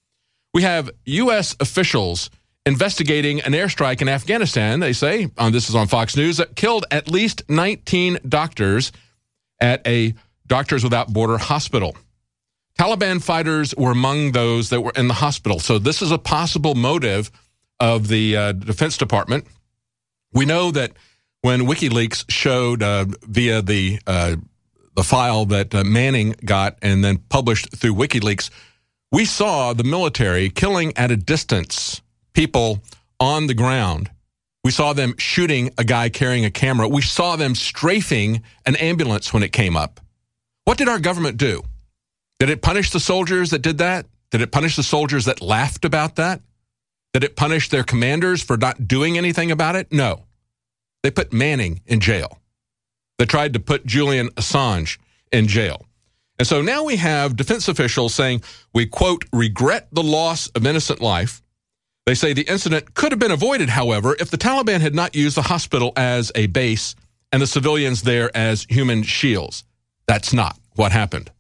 We have U S officials investigating an airstrike in Afghanistan, they say, um, this is on Fox News, that killed at least nineteen doctors at a Doctors Without Border hospital. Taliban fighters were among those that were in the hospital. So this is a possible motive of the uh, Defense Department. We know that when WikiLeaks showed uh, via the uh, the file that uh, Manning got and then published through WikiLeaks, we saw the military killing at a distance people on the ground. We saw them shooting a guy carrying a camera. We saw them strafing an ambulance when it came up. What did our government do? Did it punish the soldiers that did that? Did it punish the soldiers that laughed about that? Did it punish their commanders for not doing anything about it? No. They put Manning in jail. They tried to put Julian Assange in jail. And so now we have defense officials saying, we, quote, regret the loss of innocent life. They say the incident could have been avoided, however, if the Taliban had not used the hospital as a base and the civilians there as human shields. That's not what happened.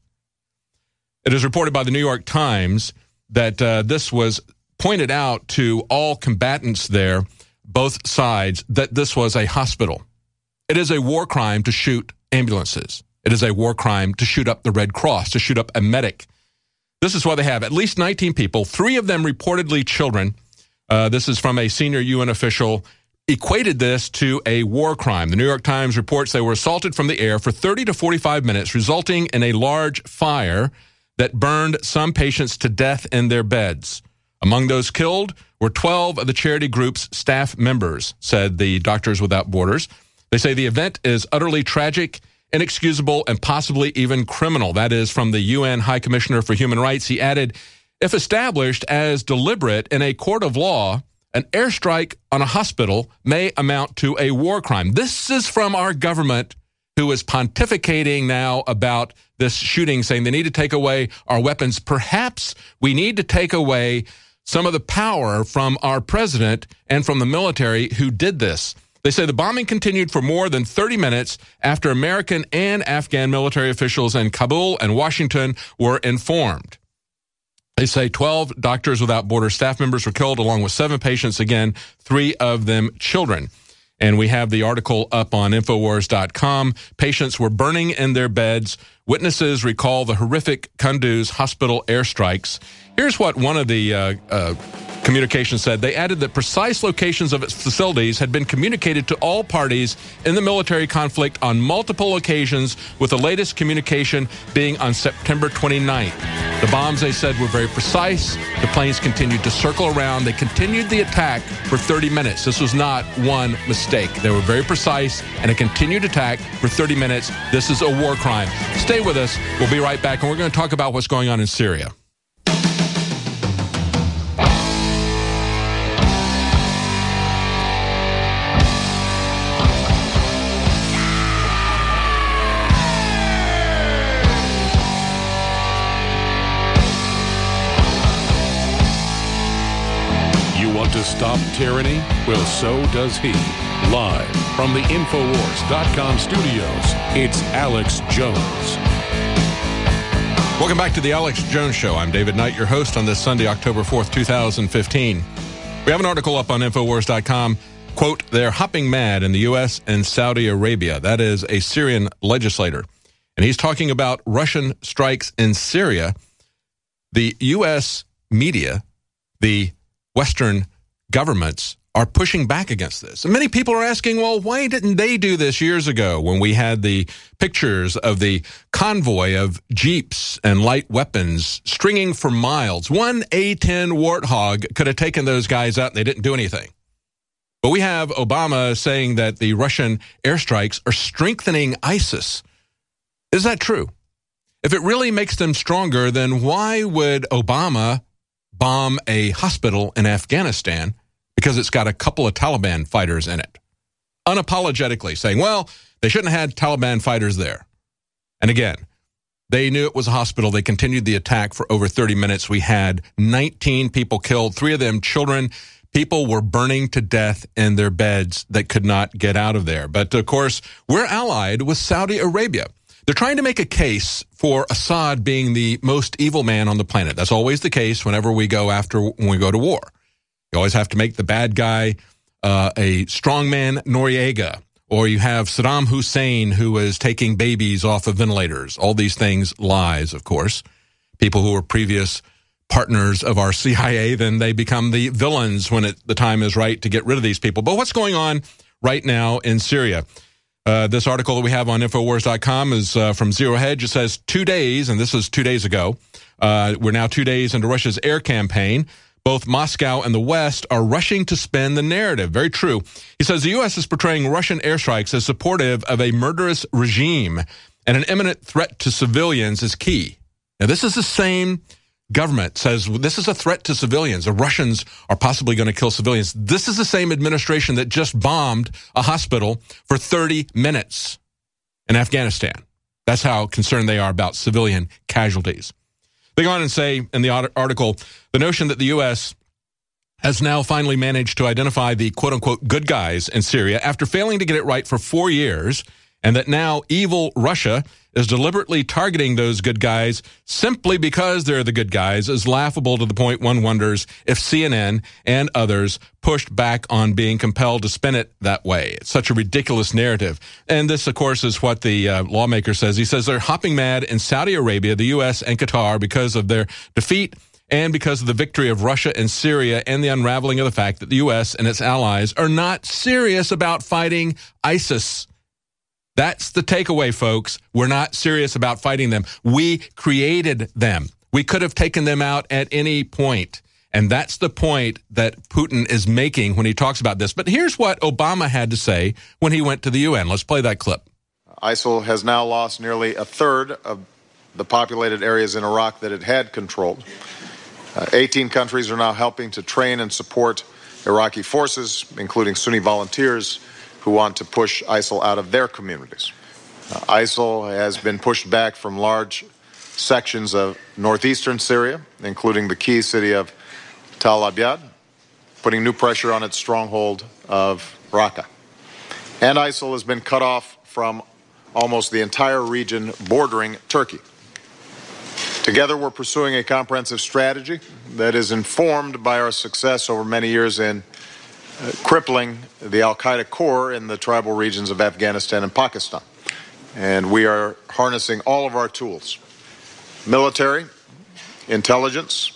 It is reported by the New York Times that uh, this was pointed out to all combatants there, both sides, that this was a hospital. It is a war crime to shoot ambulances. It is a war crime to shoot up the Red Cross, to shoot up a medic. This is why they have at least nineteen people, three of them reportedly children. Uh, this is from a senior U N official, equated this to a war crime. The New York Times reports they were assaulted from the air for thirty to forty-five minutes, resulting in a large fire that burned some patients to death in their beds. Among those killed were twelve of the charity group's staff members, said the Doctors Without Borders. They say the event is utterly tragic, inexcusable, and possibly even criminal. That is from the U N High Commissioner for Human Rights. He added, if established as deliberate in a court of law, an airstrike on a hospital may amount to a war crime. This is from our government, who is pontificating now about this shooting, saying they need to take away our weapons. Perhaps we need to take away some of the power from our president and from the military who did this. They say the bombing continued for more than thirty minutes after American and Afghan military officials in Kabul and Washington were informed. They say twelve Doctors Without Borders staff members were killed, along with seven patients, again, three of them children. And we have the article up on Infowars dot com. Patients were burning in their beds. Witnesses recall the horrific Kunduz hospital airstrikes. Here's what one of the uh, uh, communications said. They added that precise locations of its facilities had been communicated to all parties in the military conflict on multiple occasions, with the latest communication being on September twenty-ninth. The bombs, they said, were very precise. The planes continued to circle around. They continued the attack for thirty minutes. This was not one mistake. They were very precise, and a continued attack for thirty minutes. This is a war crime. Stay with us. We'll be right back, and we're going to talk about what's going on in Syria. To stop tyranny? Well, so does he. Live from the Infowars dot com studios, it's Alex Jones. Welcome back to the Alex Jones Show. I'm David Knight, your host on this Sunday, October fourth, two thousand fifteen. We have an article up on Infowars dot com. Quote, they're hopping mad in the U S and Saudi Arabia. That is a Syrian legislator. And he's talking about Russian strikes in Syria. The U S media, the Western governments, are pushing back against this. And many people are asking, well, why didn't they do this years ago when we had the pictures of the convoy of jeeps and light weapons stringing for miles? One A ten Warthog could have taken those guys out and they didn't do anything. But we have Obama saying that the Russian airstrikes are strengthening ISIS. Is that true? If it really makes them stronger, then why would Obama bomb a hospital in Afghanistan because it's got a couple of Taliban fighters in it? Unapologetically saying, well, they shouldn't have had Taliban fighters there. And again, they knew it was a hospital. They continued the attack for over thirty minutes. We had nineteen people killed, three of them children. People were burning to death in their beds that could not get out of there. But of course, we're allied with Saudi Arabia. They're trying to make a case for Assad being the most evil man on the planet. That's always the case whenever we go after when we go to war. You always have to make the bad guy uh, a strongman Noriega, or you have Saddam Hussein who is taking babies off of ventilators. All these things, lies, of course. People who were previous partners of our C I A, then they become the villains when it, the time is right to get rid of these people. But what's going on right now in Syria? Uh, this article that we have on Infowars dot com is uh, from Zero Hedge. It says two days, and this is two days ago. Uh, we're now two days into Russia's air campaign. Both Moscow and the West are rushing to spin the narrative. Very true. He says the U S is portraying Russian airstrikes as supportive of a murderous regime, and an imminent threat to civilians is key. Now, this is the same government says this is a threat to civilians. The Russians are possibly going to kill civilians. This is the same administration that just bombed a hospital for thirty minutes in Afghanistan. That's how concerned they are about civilian casualties. They go on and say in the article, the notion that the U S has now finally managed to identify the quote-unquote good guys in Syria after failing to get it right for four years, and that now evil Russia is deliberately targeting those good guys simply because they're the good guys, is laughable to the point one wonders if C N N and others pushed back on being compelled to spin it that way. It's such a ridiculous narrative. And this, of course, is what the uh, lawmaker says. He says they're hopping mad in Saudi Arabia, the U S, and Qatar because of their defeat and because of the victory of Russia and Syria, and the unraveling of the fact that the U S and its allies are not serious about fighting ISIS. That's the takeaway, folks. We're not serious about fighting them. We created them. We could have taken them out at any point. And that's the point that Putin is making when he talks about this. But here's what Obama had to say when he went to the U N. Let's play that clip. ISIL has now lost nearly a third of the populated areas in Iraq that it had controlled. Uh, eighteen countries are now helping to train and support Iraqi forces, including Sunni volunteers, who want to push ISIL out of their communities. Uh, ISIL has been pushed back from large sections of northeastern Syria, including the key city of Tal Abyad, putting new pressure on its stronghold of Raqqa. And ISIL has been cut off from almost the entire region bordering Turkey. Together, we're pursuing a comprehensive strategy that is informed by our success over many years in Uh, crippling the al-Qaeda core in the tribal regions of Afghanistan and Pakistan. And we are harnessing all of our tools: military, intelligence,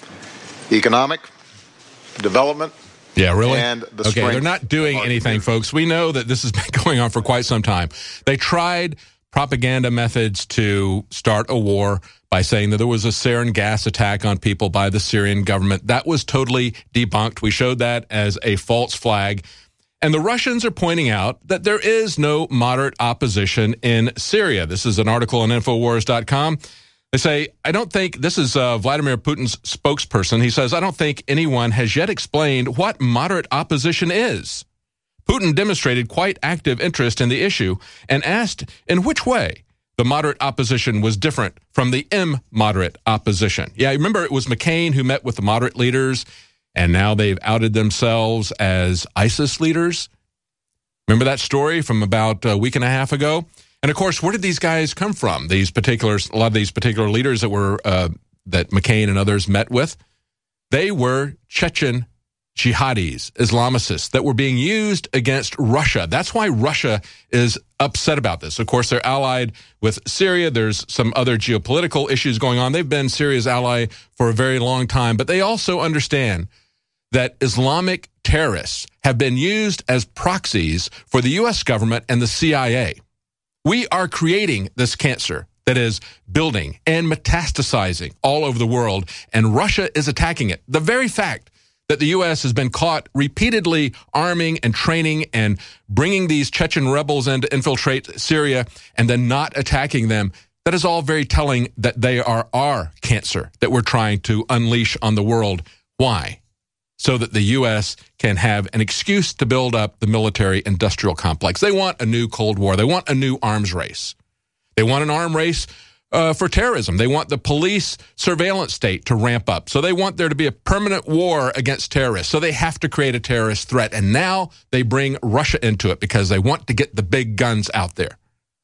economic, development. Yeah, really? And the okay, they're not doing anything, folks. We know that this has been going on for quite some time. They tried propaganda methods to start a war by saying that there was a sarin gas attack on people by the Syrian government. That was totally debunked. We showed that as a false flag. And the Russians are pointing out that there is no moderate opposition in Syria. This is an article on Infowars dot com. They say, I don't think, this is uh, Vladimir Putin's spokesperson. He says, I don't think anyone has yet explained what moderate opposition is. Putin demonstrated quite active interest in the issue and asked in which way the moderate opposition was different from the immoderate opposition. Yeah, remember it was McCain who met with the moderate leaders, and now they've outed themselves as ISIS leaders. Remember that story from about a week and a half ago? And of course, where did these guys come from? These particular, a lot of these particular leaders that were uh, that McCain and others met with, they were Chechen jihadis, Islamicists that were being used against Russia. That's why Russia is upset about this. Of course, they're allied with Syria. There's some other geopolitical issues going on. They've been Syria's ally for a very long time, but they also understand that Islamic terrorists have been used as proxies for the U S government and the C I A. We are creating this cancer that is building and metastasizing all over the world, and Russia is attacking it. The very fact that the U S has been caught repeatedly arming and training and bringing these Chechen rebels in to infiltrate Syria and then not attacking them, that is all very telling that they are our cancer that we're trying to unleash on the world. Why? So that the U S can have an excuse to build up the military-industrial complex. They want a new Cold War. They want a new arms race. They want an arms race Uh, for terrorism. They want the police surveillance state to ramp up. So they want there to be a permanent war against terrorists. So they have to create a terrorist threat. And now they bring Russia into it because they want to get the big guns out there.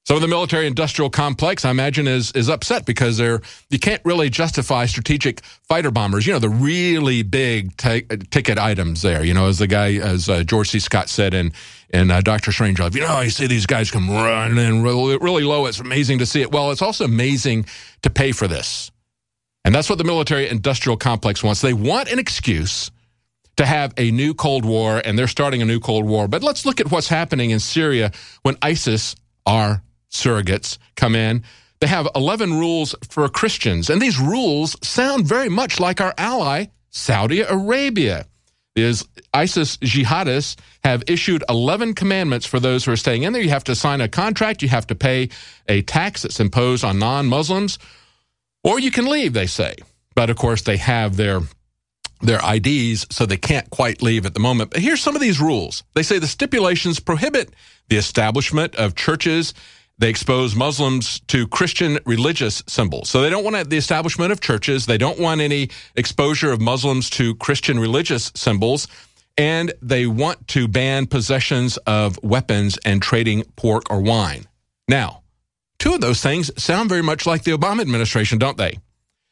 Some of the military-industrial complex, I imagine, is is upset because they're you can't really justify strategic fighter bombers. You know, the really big t- ticket items there. You know, as the guy, as uh, George C. Scott said in in uh, Doctor Strangelove, you know, you see these guys come running in really, really low. It's amazing to see it. Well, it's also amazing to pay for this, and that's what the military-industrial complex wants. They want an excuse to have a new Cold War, and they're starting a new Cold War. But let's look at what's happening in Syria when ISIS are surrogates come in. They have eleven rules for Christians, and these rules sound very much like our ally, Saudi Arabia. Is ISIS jihadists have issued eleven commandments for those who are staying in there. You have to sign a contract, you have to pay a tax that's imposed on non-Muslims, or you can leave, they say. But, of course, they have their their I Ds, so they can't quite leave at the moment. But here's some of these rules. They say the stipulations prohibit the establishment of churches. They expose Muslims to Christian religious symbols. So they don't want the establishment of churches. They don't want any exposure of Muslims to Christian religious symbols. And they want to ban possessions of weapons and trading pork or wine. Now, two of those things sound very much like the Obama administration, don't they?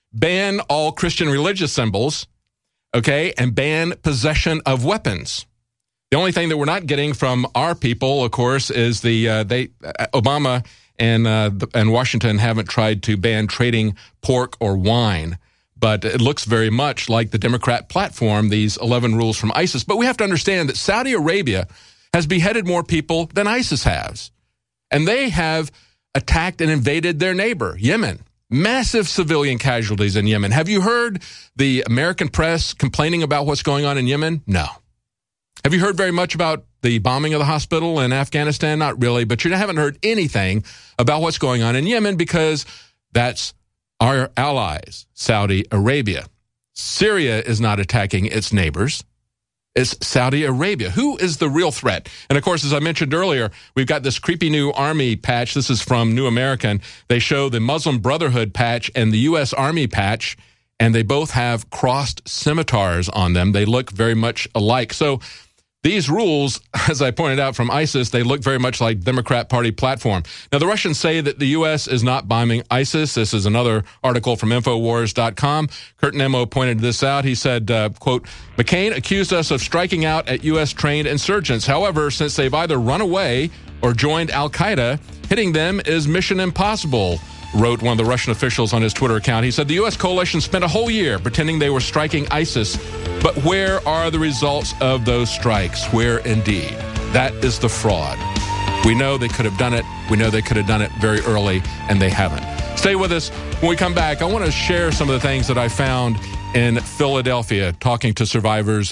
Ban all Christian religious symbols, okay, and ban possession of weapons. The only thing that we're not getting from our people, of course, is the uh, they Obama and uh, and Washington haven't tried to ban trading pork or wine, but it looks very much like the Democrat platform, these eleven rules from ISIS. But we have to understand that Saudi Arabia has beheaded more people than ISIS has, and they have attacked and invaded their neighbor, Yemen. Massive civilian casualties in Yemen. Have you heard the American press complaining about what's going on in Yemen? No. Have you heard very much about the bombing of the hospital in Afghanistan? Not really, but you haven't heard anything about what's going on in Yemen because that's our allies, Saudi Arabia. Syria is not attacking its neighbors. It's Saudi Arabia. Who is the real threat? And, of course, as I mentioned earlier, we've got this creepy new Army patch. This is from New American. They show the Muslim Brotherhood patch and the U S Army patch, and they both have crossed scimitars on them. They look very much alike. So these rules, as I pointed out from ISIS, they look very much like Democrat Party platform. Now, the Russians say that the U S is not bombing ISIS. This is another article from Infowars dot com. Kurt Nemo pointed this out. He said, uh, quote, McCain accused us of striking out at U S-trained insurgents. However, since they've either run away or joined al-Qaeda, hitting them is mission impossible, wrote one of the Russian officials on his Twitter account. He said the U S coalition spent a whole year pretending they were striking ISIS, but where are the results of those strikes? Where indeed? That is the fraud. We know they could have done it. We know they could have done it very early, and they haven't. Stay with us. When we come back, I want to share some of the things that I found in Philadelphia, talking to survivors.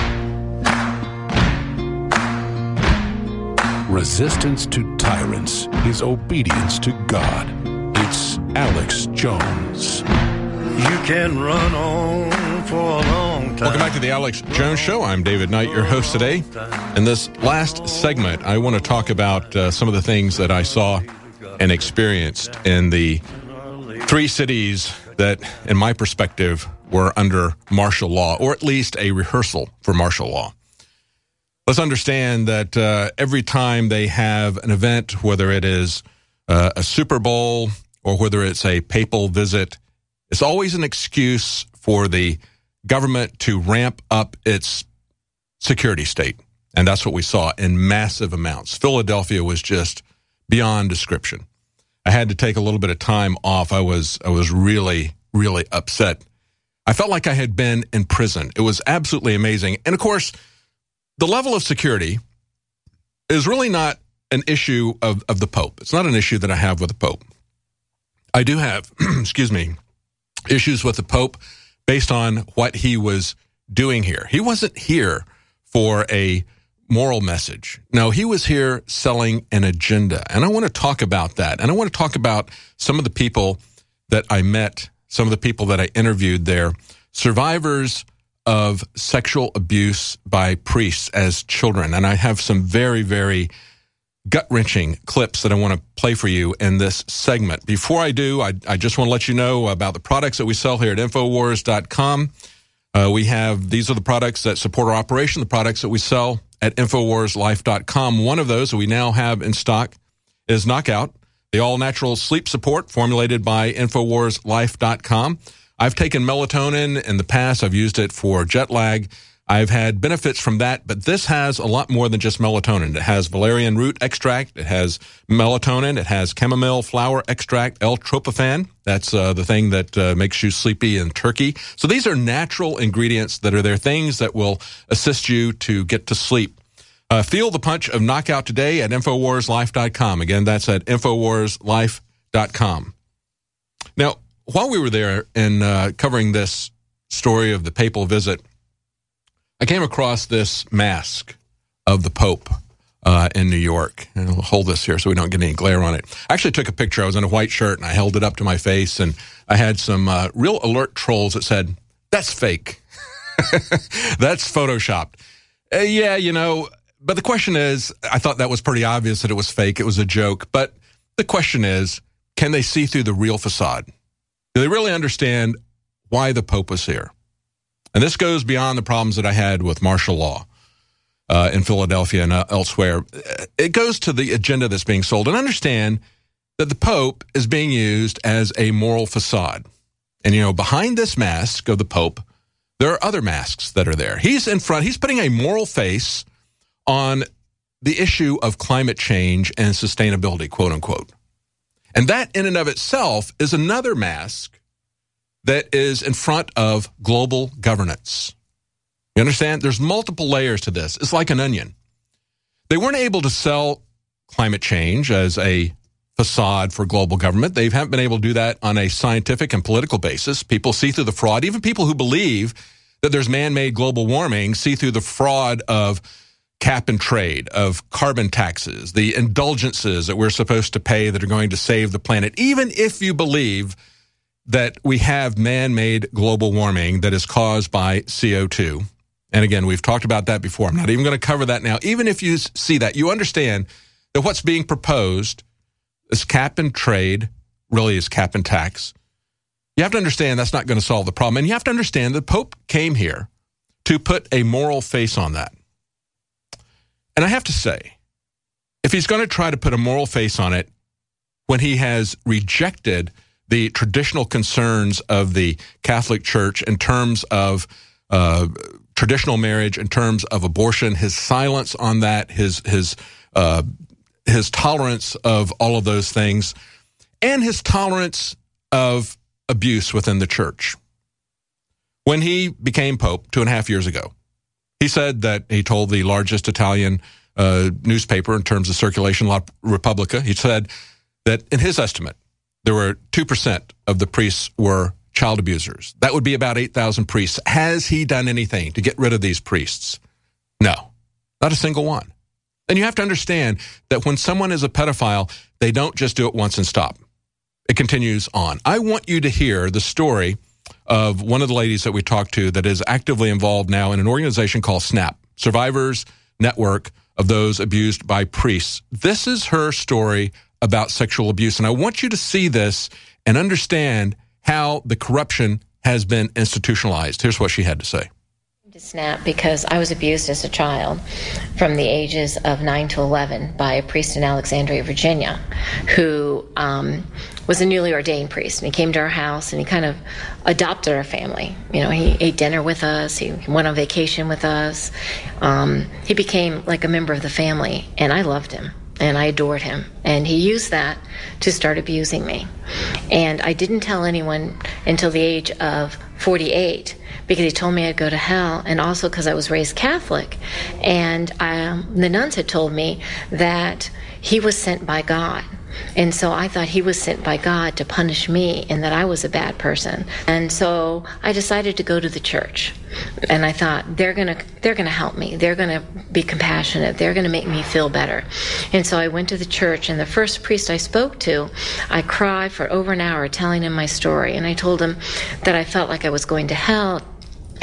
Resistance to tyrants is obedience to God. It's Alex Jones. You can run on for a long time. Welcome back to the Alex Jones Show. I'm David Knight, your host today. In this last segment, I want to talk about uh, some of the things that I saw and experienced in the three cities that, in my perspective, were under martial law, or at least a rehearsal for martial law. Let's understand that uh, every time they have an event, whether it is uh, a Super Bowl or whether it's a papal visit, it's always an excuse for the government to ramp up its security state. And that's what we saw in massive amounts. Philadelphia was just beyond description. I had to take a little bit of time off. I was I was really, really upset. I felt like I had been in prison. It was absolutely amazing. And, of course, the level of security is really not an issue of, of the Pope. It's not an issue that I have with the Pope. I do have, excuse me, issues with the Pope based on what he was doing here. He wasn't here for a moral message. No, he was here selling an agenda. And I want to talk about that. And I want to talk about some of the people that I met, some of the people that I interviewed there, survivors of sexual abuse by priests as children. And I have some very, very gut-wrenching clips that I want to play for you in this segment. Before I do, I, I just want to let you know about the products that we sell here at Infowars dot com. Uh, we have, these are the products that support our operation, the products that we sell at Infowars Life dot com. One of those that we now have in stock is Knockout. the all-natural sleep support formulated by Infowars Life dot com. I've taken melatonin in the past. I've used it for jet lag. I've had benefits from that, but this has a lot more than just melatonin. It has valerian root extract. It has melatonin. It has chamomile flower extract, L-tropophan. That's uh, the thing that uh, makes you sleepy in Turkey. So these are natural ingredients that are there, things that will assist you to get to sleep. Uh, feel the punch of knockout today at Infowars Life dot com. Again, that's at Infowars Life dot com. Now, while we were there and uh, covering this story of the papal visit, I came across this mask of the Pope uh, in New York. And I'll hold this here so we don't get any glare on it. I actually took a picture. I was in a white shirt, and I held it up to my face, and I had some uh, real alert trolls that said, that's fake. That's Photoshopped. Uh, yeah, you know, but the question is, I thought that was pretty obvious that it was fake. It was a joke. But the question is, can they see through the real facade? Do they really understand why the Pope was here? And this goes beyond the problems that I had with martial law uh, in Philadelphia and uh, elsewhere. It goes to the agenda that's being sold. And understand that the Pope is being used as a moral facade. And, you know, behind this mask of the Pope, there are other masks that are there. He's in front. He's putting a moral face on the issue of climate change and sustainability, quote unquote. And that in and of itself is another mask that is in front of global governance. You understand? There's multiple layers to this. It's like an onion. They weren't able to sell climate change as a facade for global government. They haven't been able to do that on a scientific and political basis. People see through the fraud. Even people who believe that there's man-made global warming see through the fraud of cap and trade, of carbon taxes, the indulgences that we're supposed to pay that are going to save the planet. Even if you believe that we have man-made global warming that is caused by C O two. And again, we've talked about that before. I'm not even going to cover that now. Even if you see that, you understand that what's being proposed is cap and trade, really is cap and tax. You have to understand that's not going to solve the problem. And you have to understand the Pope came here to put a moral face on that. And I have to say, if he's going to try to put a moral face on it when he has rejected the traditional concerns of the Catholic Church in terms of uh, traditional marriage, in terms of abortion, his silence on that, his his uh, his tolerance of all of those things, and his tolerance of abuse within the church. When he became Pope two and a half years ago, he said that he told the largest Italian uh, newspaper in terms of circulation, La Repubblica, he said that in his estimate, there were two percent of the priests were child abusers. That would be about eight thousand priests. Has he done anything to get rid of these priests? No, not a single one. And you have to understand that when someone is a pedophile, they don't just do it once and stop. It continues on. I want you to hear the story of one of the ladies that we talked to that is actively involved now in an organization called SNAP, Survivors Network of Those Abused by Priests. This is her story about sexual abuse. And I want you to see this and understand how the corruption has been institutionalized. Here's what she had to say. To SNAP because I was abused as a child from the ages of nine to eleven by a priest in Alexandria, Virginia, who um, was a newly ordained priest. And he came to our house and he kind of adopted our family. You know, he ate dinner with us. He went on vacation with us. Um, he became like a member of the family, and I loved him. And I adored him. And he used that to start abusing me. And I didn't tell anyone until the age of forty-eight because he told me I'd go to hell, and also because I was raised Catholic. And I, the nuns had told me that he was sent by God. And so I thought he was sent by God to punish me and that I was a bad person. And so I decided to go to the church. And I thought, they're going to they're going to help me. They're going to be compassionate. They're going to make me feel better. And so I went to the church, and the first priest I spoke to, I cried for over an hour telling him my story. And I told him that I felt like I was going to hell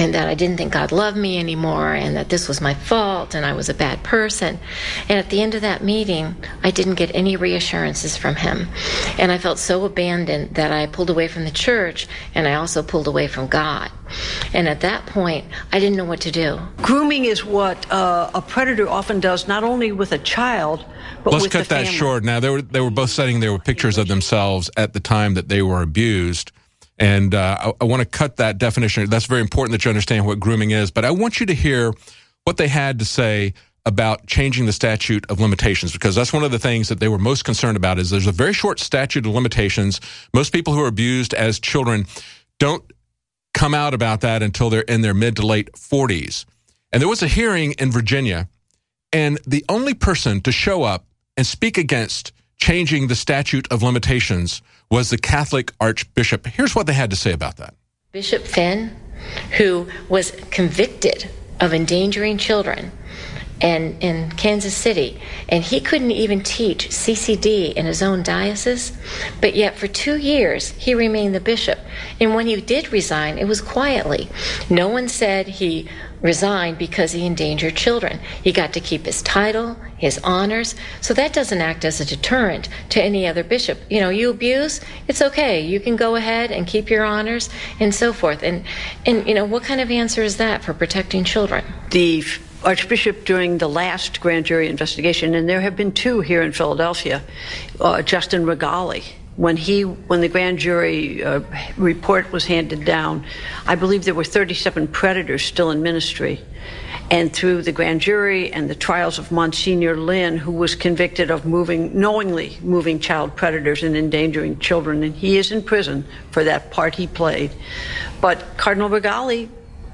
and that I didn't think God loved me anymore, and that this was my fault, and I was a bad person. And at the end of that meeting, I didn't get any reassurances from him. And I felt so abandoned that I pulled away from the church, and I also pulled away from God. And at that point, I didn't know what to do. Grooming is what uh, a predator often does, not only with a child, but Let's with cut the that family. short. Now, they were they were both citing there were pictures of themselves at the time that they were abused. And uh, I, I want to cut that definition. That's very important that you understand what grooming is. But I want you to hear what they had to say about changing the statute of limitations, because that's one of the things that they were most concerned about. Is there's a very short statute of limitations. Most people who are abused as children don't come out about that until they're in their mid to late forties. And there was a hearing in Virginia, and the only person to show up and speak against changing the statute of limitations was the Catholic Archbishop. Here's what they had to say about that. Bishop Finn, who was convicted of endangering children and in Kansas City, and he couldn't even teach C C D in his own diocese, but yet for two years he remained the bishop. And when he did resign, it was quietly. No one said he resigned because he endangered children. He got to keep his title, his honors, so that doesn't act as a deterrent to any other bishop. You know, you abuse, it's okay. You can go ahead and keep your honors and so forth. And, and you know, what kind of answer is that for protecting children? The Archbishop, during the last grand jury investigation, and there have been two here in Philadelphia, uh, Justin Regali, when he when the grand jury uh, report was handed down, I believe there were thirty-seven predators still in ministry. And through the grand jury and the trials of Monsignor Lynn, who was convicted of moving, knowingly moving child predators and endangering children, and he is in prison for that part he played. But Cardinal Regali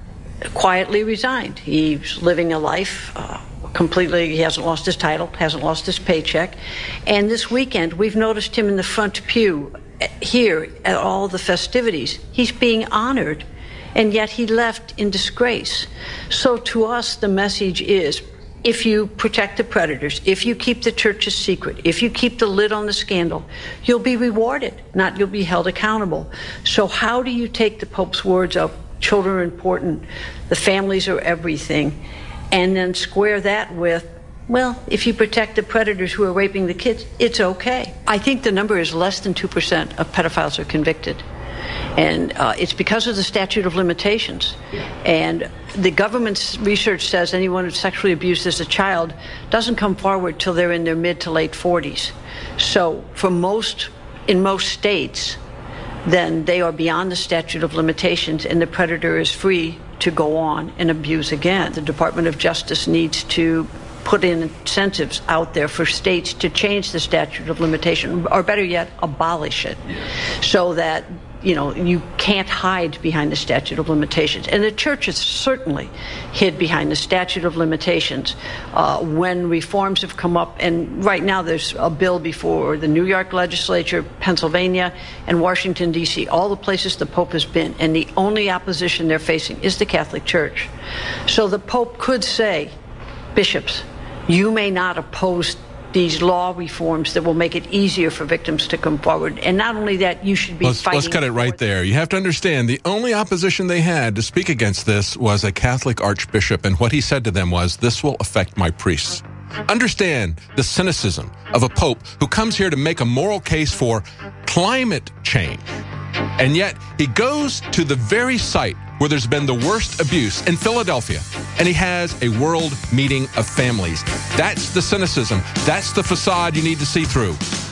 quietly resigned. He's living a life uh, completely, he hasn't lost his title, hasn't lost his paycheck. And this weekend, we've noticed him in the front pew here at all the festivities. He's being honored, and yet he left in disgrace. So to us, the message is, if you protect the predators, if you keep the church's secret, if you keep the lid on the scandal, you'll be rewarded, not you'll be held accountable. So how do you take the Pope's words of children are important, the families are everything, and then square that with, well, if you protect the predators who are raping the kids, it's okay. I think the number is less than two percent of pedophiles are convicted. And uh, it's because of the statute of limitations. And the government's research says anyone who's sexually abused as a child doesn't come forward till they're in their mid to late forties. So for most, in most states, then they are beyond the statute of limitations, and the predator is free to go on and abuse again. The Department of Justice needs to put in incentives out there for states to change the statute of limitation, or better yet, abolish it, so that, you know, you can't hide behind the statute of limitations. And the church has certainly hid behind the statute of limitations uh, when reforms have come up. And right now there's a bill before the New York legislature, Pennsylvania, and Washington, D C, all the places the Pope has been. And the only opposition they're facing is the Catholic Church. So the Pope could say, bishops, you may not oppose these law reforms that will make it easier for victims to come forward. And not only that, you should be let's, fighting. Let's cut it right there. You have to understand, the only opposition they had to speak against this was a Catholic archbishop, and what he said to them was, this will affect my priests. Understand the cynicism of a pope who comes here to make a moral case for climate change, and yet he goes to the very site where there's been the worst abuse in Philadelphia, and he has a world meeting of families. That's the cynicism. That's the facade you need to see through.